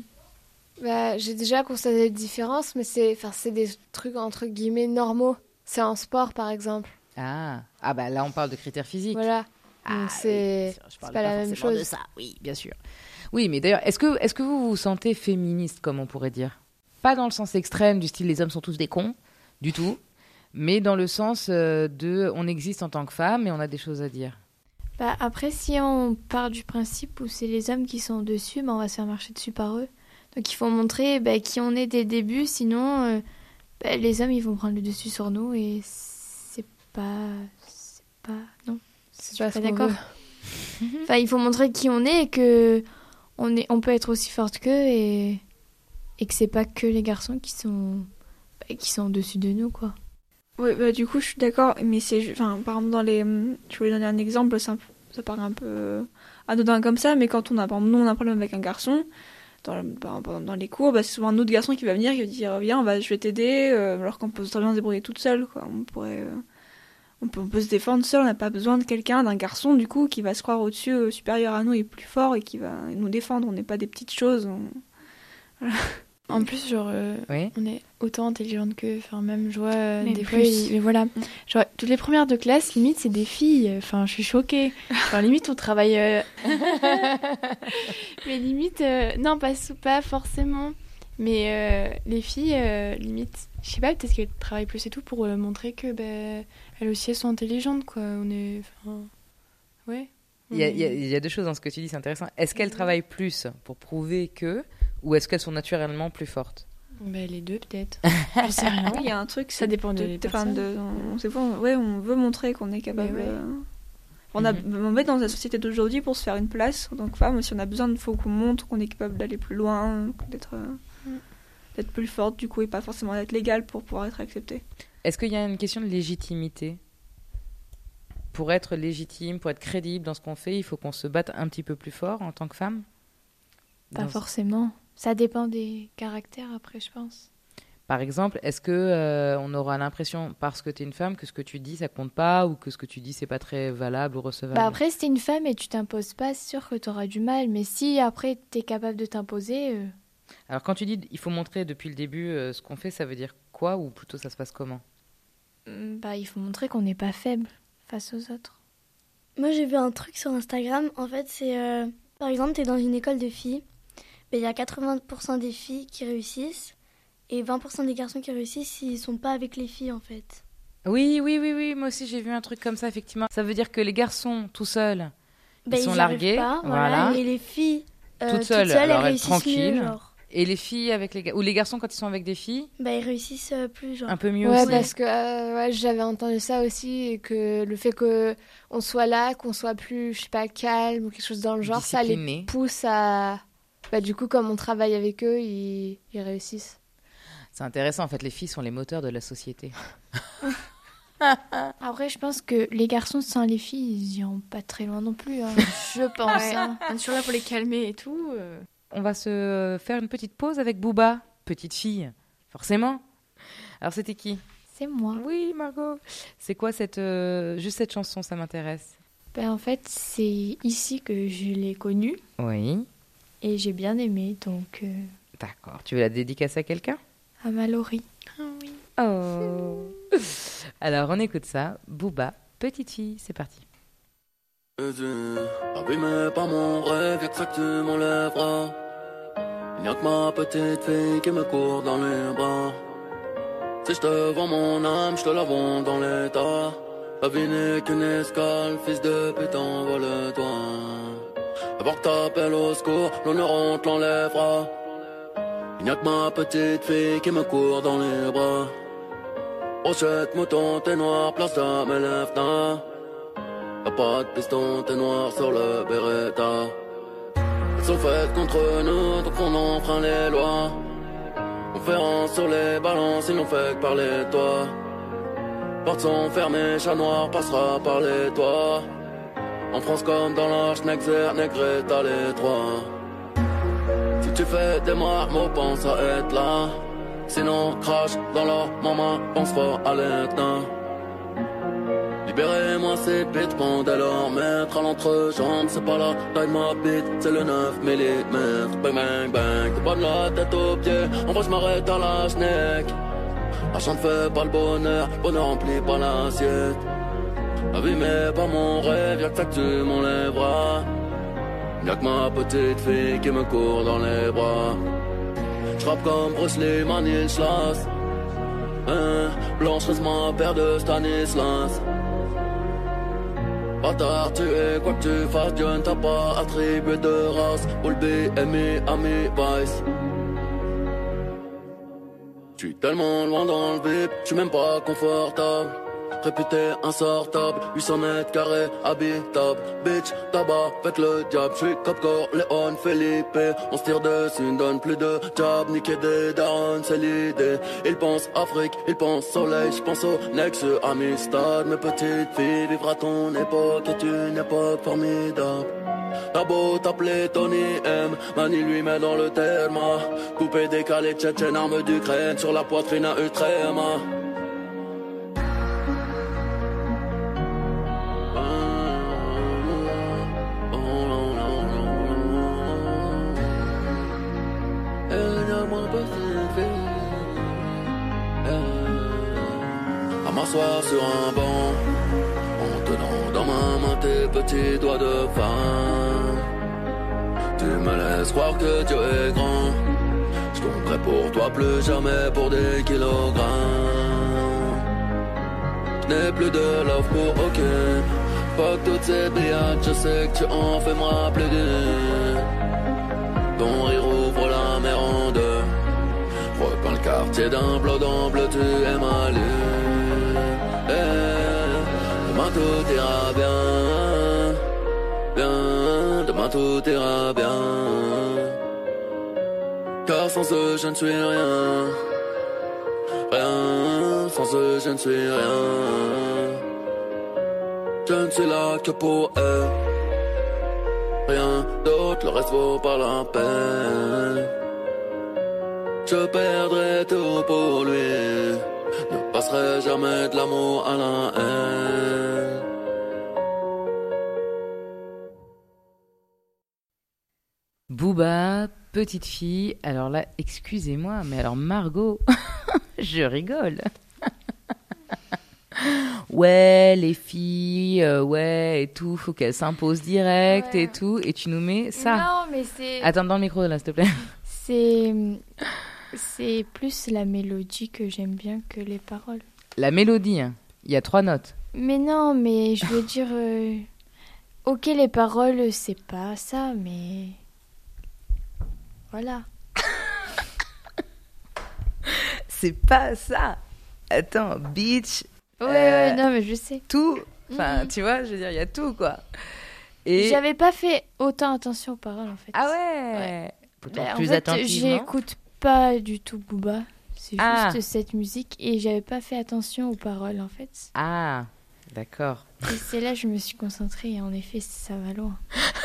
Bah, j'ai déjà constaté des différences, mais c'est, enfin, c'est des trucs entre guillemets normaux. C'est en sport, par exemple. Ah. Ah bah là, on parle de critères physiques. Voilà. Ah, Donc c'est, oui, je c'est parle pas la même forcément chose. de ça. Oui, bien sûr. Oui, mais d'ailleurs, est-ce que, est-ce que vous vous sentez féministe, comme on pourrait dire? Pas dans le sens extrême du style les hommes sont tous des cons, du tout, mais dans le sens euh, de on existe en tant que femme et on a des choses à dire. Bah, après, si on part du principe où c'est les hommes qui sont au-dessus, bah, on va se faire marcher dessus par eux. Donc il faut montrer bah, qui on est dès le début, sinon euh, bah, les hommes ils vont prendre le dessus sur nous et c'est pas... C'est pas... Non, C'est je suis pas pas ce qu'on d'accord. veut. Enfin, il faut montrer qui on est et que on, est, on peut être aussi forte qu'eux et, et que c'est pas que les garçons qui sont, bah, qui sont au-dessus de nous, quoi. Oui, bah, du coup, je suis d'accord, mais c'est. ju- Enfin, par exemple, dans les. Je voulais donner un exemple, ça, ça paraît un peu anodin comme ça, mais quand on a, par exemple, nous, on a un problème avec un garçon, dans, le- par exemple, dans les cours, bah, c'est souvent un autre garçon qui va venir, qui va dire viens, on va, je vais t'aider, euh, alors qu'on peut très bien se débrouiller toute seule, quoi. On pourrait. euh, on, peut, on peut se défendre seul, on n'a pas besoin de quelqu'un, d'un garçon, du coup, qui va se croire au-dessus, euh, supérieur à nous et plus fort et qui va nous défendre. On n'est pas des petites choses. on- En plus, genre, euh, Oui. on est autant intelligente qu'eux. Enfin, même, je vois euh, Même des plus. fois, ils- mais voilà. Genre, toutes les premières de classe, limite, c'est des filles. Enfin, je suis choquée. Genre, limite, on travaille. euh, mais limite, euh, non, pas, sou- pas forcément. Mais euh, les filles, euh, limite, je sais pas, peut-être qu'elles travaillent plus et tout pour euh, montrer que, ben, elles aussi, elles sont intelligentes, quoi. On est. Enfin. Ouais. Il y, a, On il y a- est- il y a deux choses dans ce que tu dis, c'est intéressant. Est-ce qu'elles travaillent plus pour prouver que, ou est-ce qu'elles sont naturellement plus fortes? Ben, les deux, peut-être. Je sais rien. Oui, il y a un truc. Ça c'est dépend de de- les de- enfin, personnes. de- on, c'est bon, ouais, on veut montrer qu'on est capable. Mais ouais. euh, On a, on va être dans la société d'aujourd'hui pour se faire une place en tant que femme. Si on a besoin, il faut qu'on montre qu'on est capable d'aller plus loin, d'être, euh, Mm. d'être plus forte du coup, et pas forcément d'être légale pour pouvoir être acceptée. Est-ce qu'il y a une question de légitimité? Pour être légitime, pour être crédible dans ce qu'on fait, il faut qu'on se batte un petit peu plus fort en tant que femme? Pas Dans- forcément. Ça dépend des caractères après, je pense. Par exemple, est-ce que euh, on aura l'impression, parce que tu es une femme, que ce que tu dis, ça compte pas, ou que ce que tu dis, c'est pas très valable ou recevable? Bah après, si t'es une femme et tu t'imposes pas, c'est sûr que t'auras du mal. Mais si après t'es capable de t'imposer, euh, Alors, quand tu dis il faut montrer depuis le début euh, ce qu'on fait, ça veut dire quoi, ou plutôt ça se passe comment? mm, bah il faut montrer qu'on n'est pas faible face aux autres. Moi, j'ai vu un truc sur Instagram. En fait, c'est euh, par exemple, tu es dans une école de filles. Ben, il y a quatre-vingts pour cent des filles qui réussissent et vingt pour cent des garçons qui réussissent s'ils sont pas avec les filles, en fait. Oui, oui, oui, oui, moi aussi j'ai vu un truc comme ça, effectivement. Ça veut dire que les garçons, tout seuls, Ben, ils sont y arrivent largués, pas, voilà. voilà. Et les filles, euh, Toutes seules, elles alors elles réussissent tranquilles. mieux, genre. Et les filles avec les ga- ou les garçons quand ils sont avec des filles, Ben, ils réussissent euh, plus, genre. un peu mieux Ouais, aussi. parce que euh, ouais, j'avais entendu ça aussi, et que le fait que on soit là, qu'on soit plus, je sais pas, calme ou quelque chose dans le genre, ça les Discipliné. pousse à... Bah, du coup, comme on travaille avec eux, ils, ils réussissent. C'est intéressant, en fait, les filles sont les moteurs de la société. Après, je pense que les garçons sans les filles, ils iront pas très loin non plus. hein. Je pense. Ouais. hein. On est toujours là pour les calmer et tout. euh. On va se faire une petite pause avec Booba, petite fille, forcément. Alors c'était qui? C'est moi. Oui, Margot. C'est quoi cette euh, juste cette chanson, ça m'intéresse. Ben, en fait, c'est ici que je l'ai connue Oui. et j'ai bien aimé, donc euh, D'accord. Tu veux la dédicacer à quelqu'un? à Mallory. Ah oui. Oh. Alors on écoute ça. Booba, petite fille, c'est parti. Abîmé par mon rêve, y'a que ça que tu m'enlèveras. Il n'y a que ma petite fille qui me court dans les bras. Si je te vends mon âme, je te la vends dans l'état. La vie n'est qu'une escale, fils de pute, envole-toi. Avant que t'appelles au secours, l'honneur on te l'enlèvera. Il n'y a que ma petite fille qui me court dans les bras. Rochette, mouton, t'es noir, place de mes lèvres. Y'a pas de piston, t'es noir sur le Beretta. Elles sont faites contre nous, donc on enfreint les lois. Conférence sur les balances, ils n'ont fait que parler de toi. Portes sont fermées, chat noir passera par les toits. En France comme dans l'Arche, Nexer, Negretta, les trois. Si tu fais des marmots, pense à être là. Sinon, crache dans leur maman, pense fort à l'Etna. Libérez-moi ces bits, pendez leur maître à l'entrejambe. C'est pas la taille de ma bite, c'est le neuf millimètres. Bang bang bang, t'es pas de la tête aux pieds. En vrai, je m'arrête à la schneck. L'argent ne fait pas le bonheur, le bonheur remplit pas l'assiette. La vie mais pas mon rêve, y'a que ça que tu m'enlèveras. Y'a que ma petite fille qui me court dans les bras. J'rappe comme Bruce Lee, Manil Schloss. Hein, Blanche reste ma paire de Stanislas. Bâtard, tu es quoi que tu fasses, Dieu ne t'a pas attribué de race. All B, M I, Ami, Vice. J'suis tellement loin dans le vip, j'suis même pas confortable. Réputé insortable, huit cents mètres carrés, habitable. Bitch, tabac, faites le diable. J'suis Cop Corleone, Felipe. On se tire dessus, ne donne plus de job. Niquer des darons, c'est l'idée. Ils pensent Afrique, ils pensent soleil. J'pense au Nexus, Amistad. Mes petites filles, vivre à ton époque est une époque formidable. T'as beau t'appeler Tony M, Mani lui met dans le terme. Coupé, décalé, tchétchène, arme d'Ukraine. Sur la poitrine à Utrema. À m'asseoir sur un banc, en tenant dans ma main tes petits doigts de femme. Tu me laisses croire que Dieu est grand. Je tomberai pour toi plus jamais pour des kilogrammes. Je n'ai plus de love pour aucune. Fuck toutes ces brillades, je sais que tu en fais me rappeler d'une. Ton rire ouvre la mer en deux. Repeins le quartier d'un bleu en bleu, tu es ma lune. Eh, demain tout ira bien. Bien, demain tout ira bien. Car sans eux je ne suis rien. Rien, sans eux je ne suis rien. Je ne suis là que pour eux. Rien d'autre. que le reste vaut pas la peine. Je perdrai tout pour lui, ne passerai jamais de l'amour à la haine. Booba, petite fille. Alors là, excusez-moi, mais alors Margot, je rigole. Ouais, les filles, euh, ouais, et tout, faut qu'elles s'imposent direct Ouais. et tout. Et tu nous mets ça. Non, mais c'est. Attends, dans le micro, là, s'il te plaît. C'est. C'est plus la mélodie que j'aime bien que les paroles. La mélodie, hein. Il y a trois notes. Mais non, mais je veux dire. euh, Ok, les paroles, c'est pas ça, mais. Voilà. C'est pas ça. Attends, bitch. Ouais, euh, ouais, non, mais je sais. Tout. Enfin, Mhm. tu vois, je veux dire, il y a tout, quoi. Et... J'avais pas fait autant attention aux paroles, en fait. Ah ouais, Pourtant, Bah, en plus fait, attentivement. j'écoute pas du tout Booba. C'est Ah. juste cette musique et j'avais pas fait attention aux paroles, en fait. Ah, d'accord. Et c'est là que je me suis concentrée et en effet, ça va loin.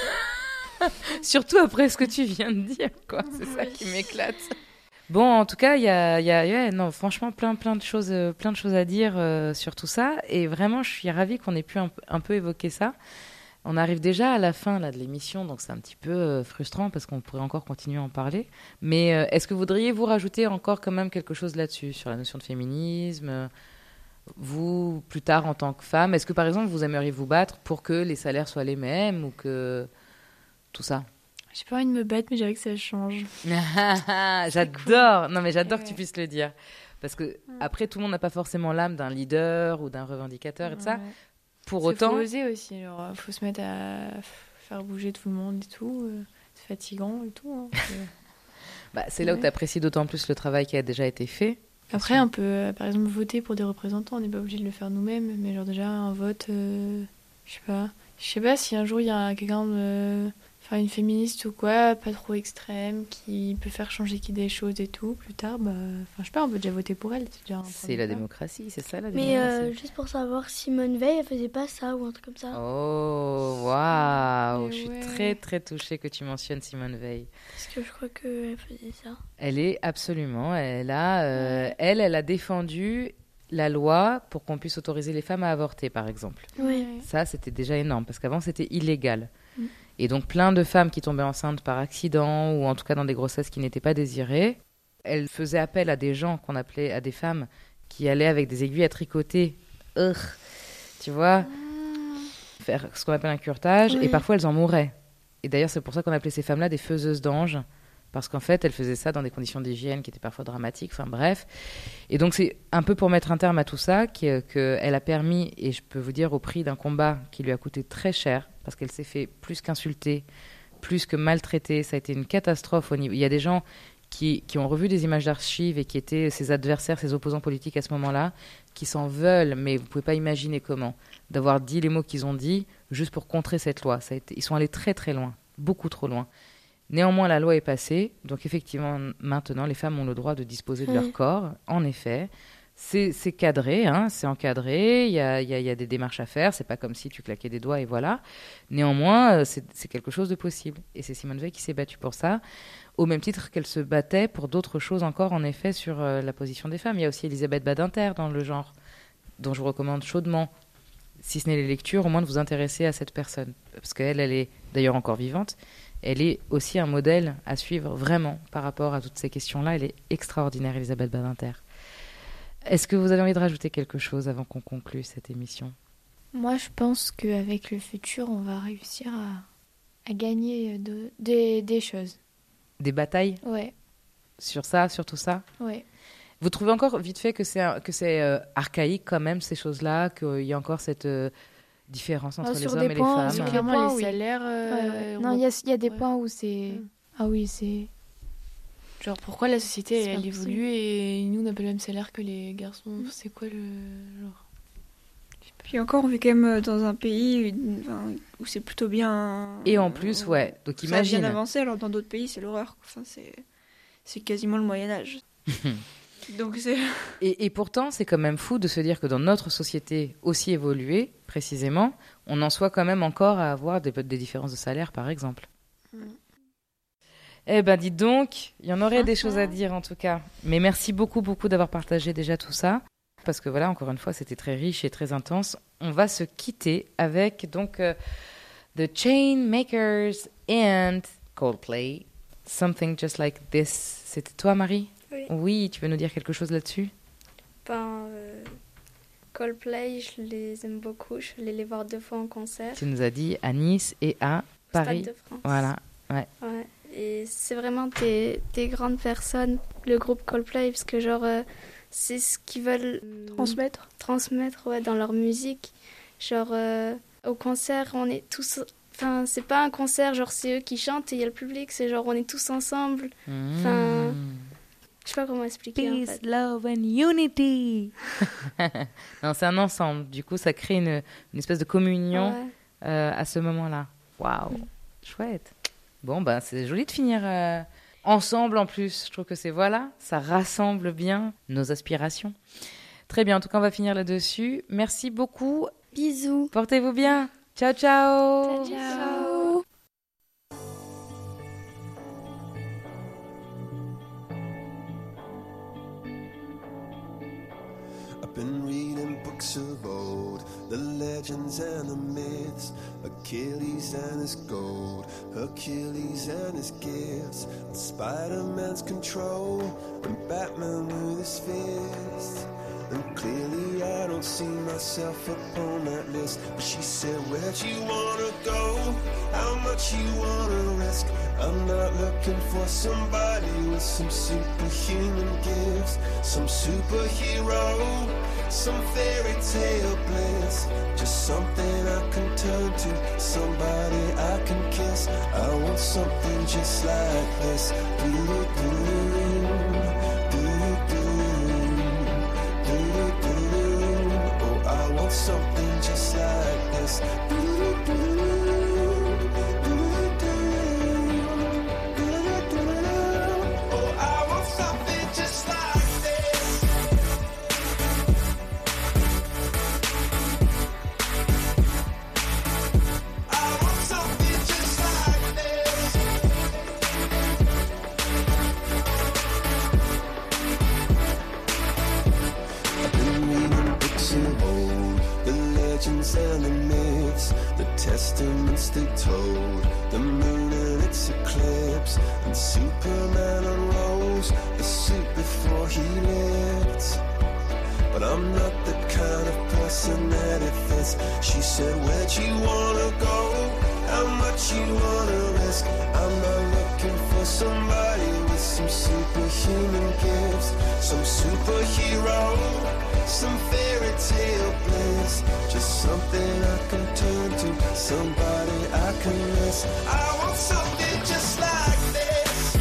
Surtout après ce que tu viens de dire, quoi. C'est ça qui m'éclate. Bon, en tout cas, il y a, il y a ouais, non, franchement, plein, plein de choses, euh, plein de choses à dire euh, sur tout ça. Et vraiment, je suis ravie qu'on ait pu un, un peu évoquer ça. On arrive déjà à la fin là, de l'émission, donc c'est un petit peu euh, frustrant parce qu'on pourrait encore continuer à en parler. Mais euh, est-ce que vous voudriez vous rajouter encore quand même quelque chose là-dessus, sur la notion de féminisme euh, vous, plus tard, en tant que femme, est-ce que par exemple, vous aimeriez vous battre pour que les salaires soient les mêmes ou que tout ça? J'ai pas envie de me battre, mais j'avais que ça change. J'adore. Non, mais j'adore que tu puisses le dire. Parce que après, tout le monde n'a pas forcément l'âme d'un leader ou d'un revendicateur et tout ça. Ouais. Pour Parce qu'il autant, faut oser aussi. Alors, euh, faut se mettre à faire bouger tout le monde et tout. euh, C'est fatigant et tout. hein. C'est- bah, c'est là où Ouais. tu apprécies d'autant plus le travail qui a déjà été fait. Après, on peut, euh, par exemple, voter pour des représentants. On n'est pas obligé de le faire nous-mêmes. Mais genre déjà, un vote, euh, je sais pas. Je sais pas si un jour, il y a quelqu'un de... Enfin, une féministe ou quoi, pas trop extrême, qui peut faire changer qui des choses et tout. Plus tard, bah... Enfin, je sais pas, on peut déjà voter pour elle. C'est déjà un point C'est de la départ. démocratie, c'est ça la Mais démocratie. euh, juste pour savoir, Simone Veil, elle faisait pas ça ou un truc comme ça. Oh, waouh! Mais Je suis ouais. très, très touchée que tu mentionnes Simone Veil. Parce que je crois qu'elle faisait ça. Elle est absolument, elle a, euh, elle, elle a défendu la loi pour qu'on puisse autoriser les femmes à avorter, par exemple. Ouais. Ça, c'était déjà énorme, parce qu'avant, c'était illégal. Mm. Et donc, plein de femmes qui tombaient enceintes par accident, ou en tout cas dans des grossesses qui n'étaient pas désirées, elles faisaient appel à des gens qu'on appelait, à des femmes qui allaient avec des aiguilles à tricoter, Urgh, tu vois, faire ce qu'on appelle un curetage, Ouais. et parfois elles en mouraient. Et d'ailleurs, c'est pour ça qu'on appelait ces femmes-là des faiseuses d'anges, parce qu'en fait, elles faisaient ça dans des conditions d'hygiène qui étaient parfois dramatiques, enfin bref. Et donc, c'est un peu pour mettre un terme à tout ça qu'elle que elle a permis, et je peux vous dire au prix d'un combat qui lui a coûté très cher, parce qu'elle s'est fait plus qu'insulter, plus que maltraiter, ça a été une catastrophe au niveau... Il y a des gens qui, qui ont revu des images d'archives et qui étaient ses adversaires, ses opposants politiques à ce moment-là, qui s'en veulent, mais vous pouvez pas imaginer comment, d'avoir dit les mots qu'ils ont dit juste pour contrer cette loi. Ça a été... Ils sont allés très très loin, beaucoup trop loin. Néanmoins, la loi est passée, donc effectivement, maintenant, les femmes ont le droit de disposer de Ouais. leur corps, en effet. C'est, c'est cadré, hein, c'est encadré, il y a, il y a- il y a des démarches à faire, c'est pas comme si tu claquais des doigts et voilà. Néanmoins, euh, c'est, c'est quelque chose de possible. Et c'est Simone Veil qui s'est battue pour ça, au même titre qu'elle se battait pour d'autres choses encore, en effet, sur euh, la position des femmes. Il y a aussi Elisabeth Badinter dans le genre, dont je vous recommande chaudement, si ce n'est les lectures, au moins de vous intéresser à cette personne. Parce qu'elle, elle est d'ailleurs encore vivante. Elle est aussi un modèle à suivre vraiment par rapport à toutes ces questions-là. Elle est extraordinaire, Elisabeth Badinter. Est-ce que vous avez envie de rajouter quelque chose avant qu'on conclue cette émission? Moi, je pense qu'avec le futur, on va réussir à, à gagner de- des, des choses. Des batailles Ouais, sur ça, sur tout ça? ouais. Vous trouvez encore vite fait que c'est, un- que c'est euh, archaïque quand même, ces choses-là, qu'il y a encore cette euh, différence entre Ah, les sur hommes des et les points, femmes? sur des Clairement, points, les oui. salaires. euh, Ouais, ouais. on Non, il y va- a, il y a des ouais. points où c'est... Mm. Ah oui, c'est... Genre, pourquoi la société, C'est elle, pas elle possible. évolue et nous, on n'a pas le même salaire que les garçons. C'est quoi le. Genre. Puis encore, on vit quand même dans un pays enfin, où c'est plutôt bien. Et en plus, ouais, donc Ça a imagine. bien avancé, alors dans d'autres pays, c'est l'horreur. Enfin, c'est, c'est quasiment le Moyen-Âge. Donc c'est. Et, et pourtant, c'est quand même fou de se dire que dans notre société aussi évoluée, précisément, on en soit quand même encore à avoir des, des différences de salaire, par exemple. Eh ben, dites donc, il y en aurait des choses à dire en tout cas. Mais merci beaucoup, beaucoup d'avoir partagé déjà tout ça. Parce que voilà, encore une fois, c'était très riche et très intense. On va se quitter avec donc euh, The Chainmakers and Coldplay. Something Just Like This. C'était toi, Marie ? Oui. Oui, tu veux nous dire quelque chose là-dessus ? Ben, euh, Coldplay, je les aime beaucoup. Je suis allée les voir deux fois en concert. Tu nous as dit à Nice et à Paris. Stade de France. Voilà, ouais. Ouais. Et c'est vraiment des, des grandes personnes, le groupe Coldplay, parce que genre, euh, c'est ce qu'ils veulent Transmettre. transmettre ouais, dans leur musique. Genre, euh, au concert, on est tous... Enfin, c'est pas un concert, genre c'est eux qui chantent et il y a le public, c'est genre on est tous ensemble. Enfin, Mmh. je sais pas comment expliquer en Peace, fait. love and unity. Non, c'est un ensemble. Du coup, ça crée une, une espèce de communion Ouais. euh, à ce moment-là. Waouh, chouette. Bon, ben, c'est joli de finir euh, ensemble en plus. Je trouve que c'est voilà, ça rassemble bien nos aspirations. Très bien, en tout cas, on va finir là-dessus. Merci beaucoup. Bisous. Portez-vous bien. Ciao, ciao. Ciao, ciao. I've been reading books of old, the legends and the myths, Achilles and his gold, Hercules and his gifts, and Spider-Man's control, and Batman with his fist. And clearly I don't see myself upon that list. But she said, where'd you wanna go? How much you wanna risk? I'm not looking for somebody with some superhuman gifts, some superhero, some fairy tale bliss. Just something I can turn to, somebody I can kiss. I want something just like this. Doo-doo-doo. Something just like this. Oh, I want something just like this. I want something just like this. I've been reading books of old, the legends and the myths, the testaments they told, the moon and its eclipse, and Superman unrolls the suit before he lived. But I'm not the kind of person that it fits. She said, where'd you wanna go? How much you wanna risk? I'm not looking for somebody with some superhuman gifts, some superhero, some fairy tale bliss. Just something I can turn to, somebody I can miss. I want something just like this.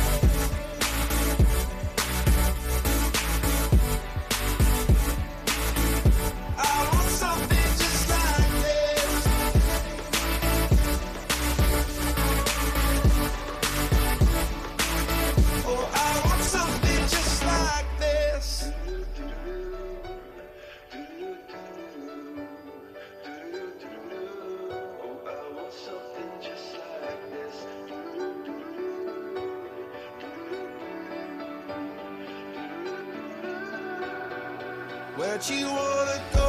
I want something just like this. Oh, I want something just like this. Where'd you wanna go?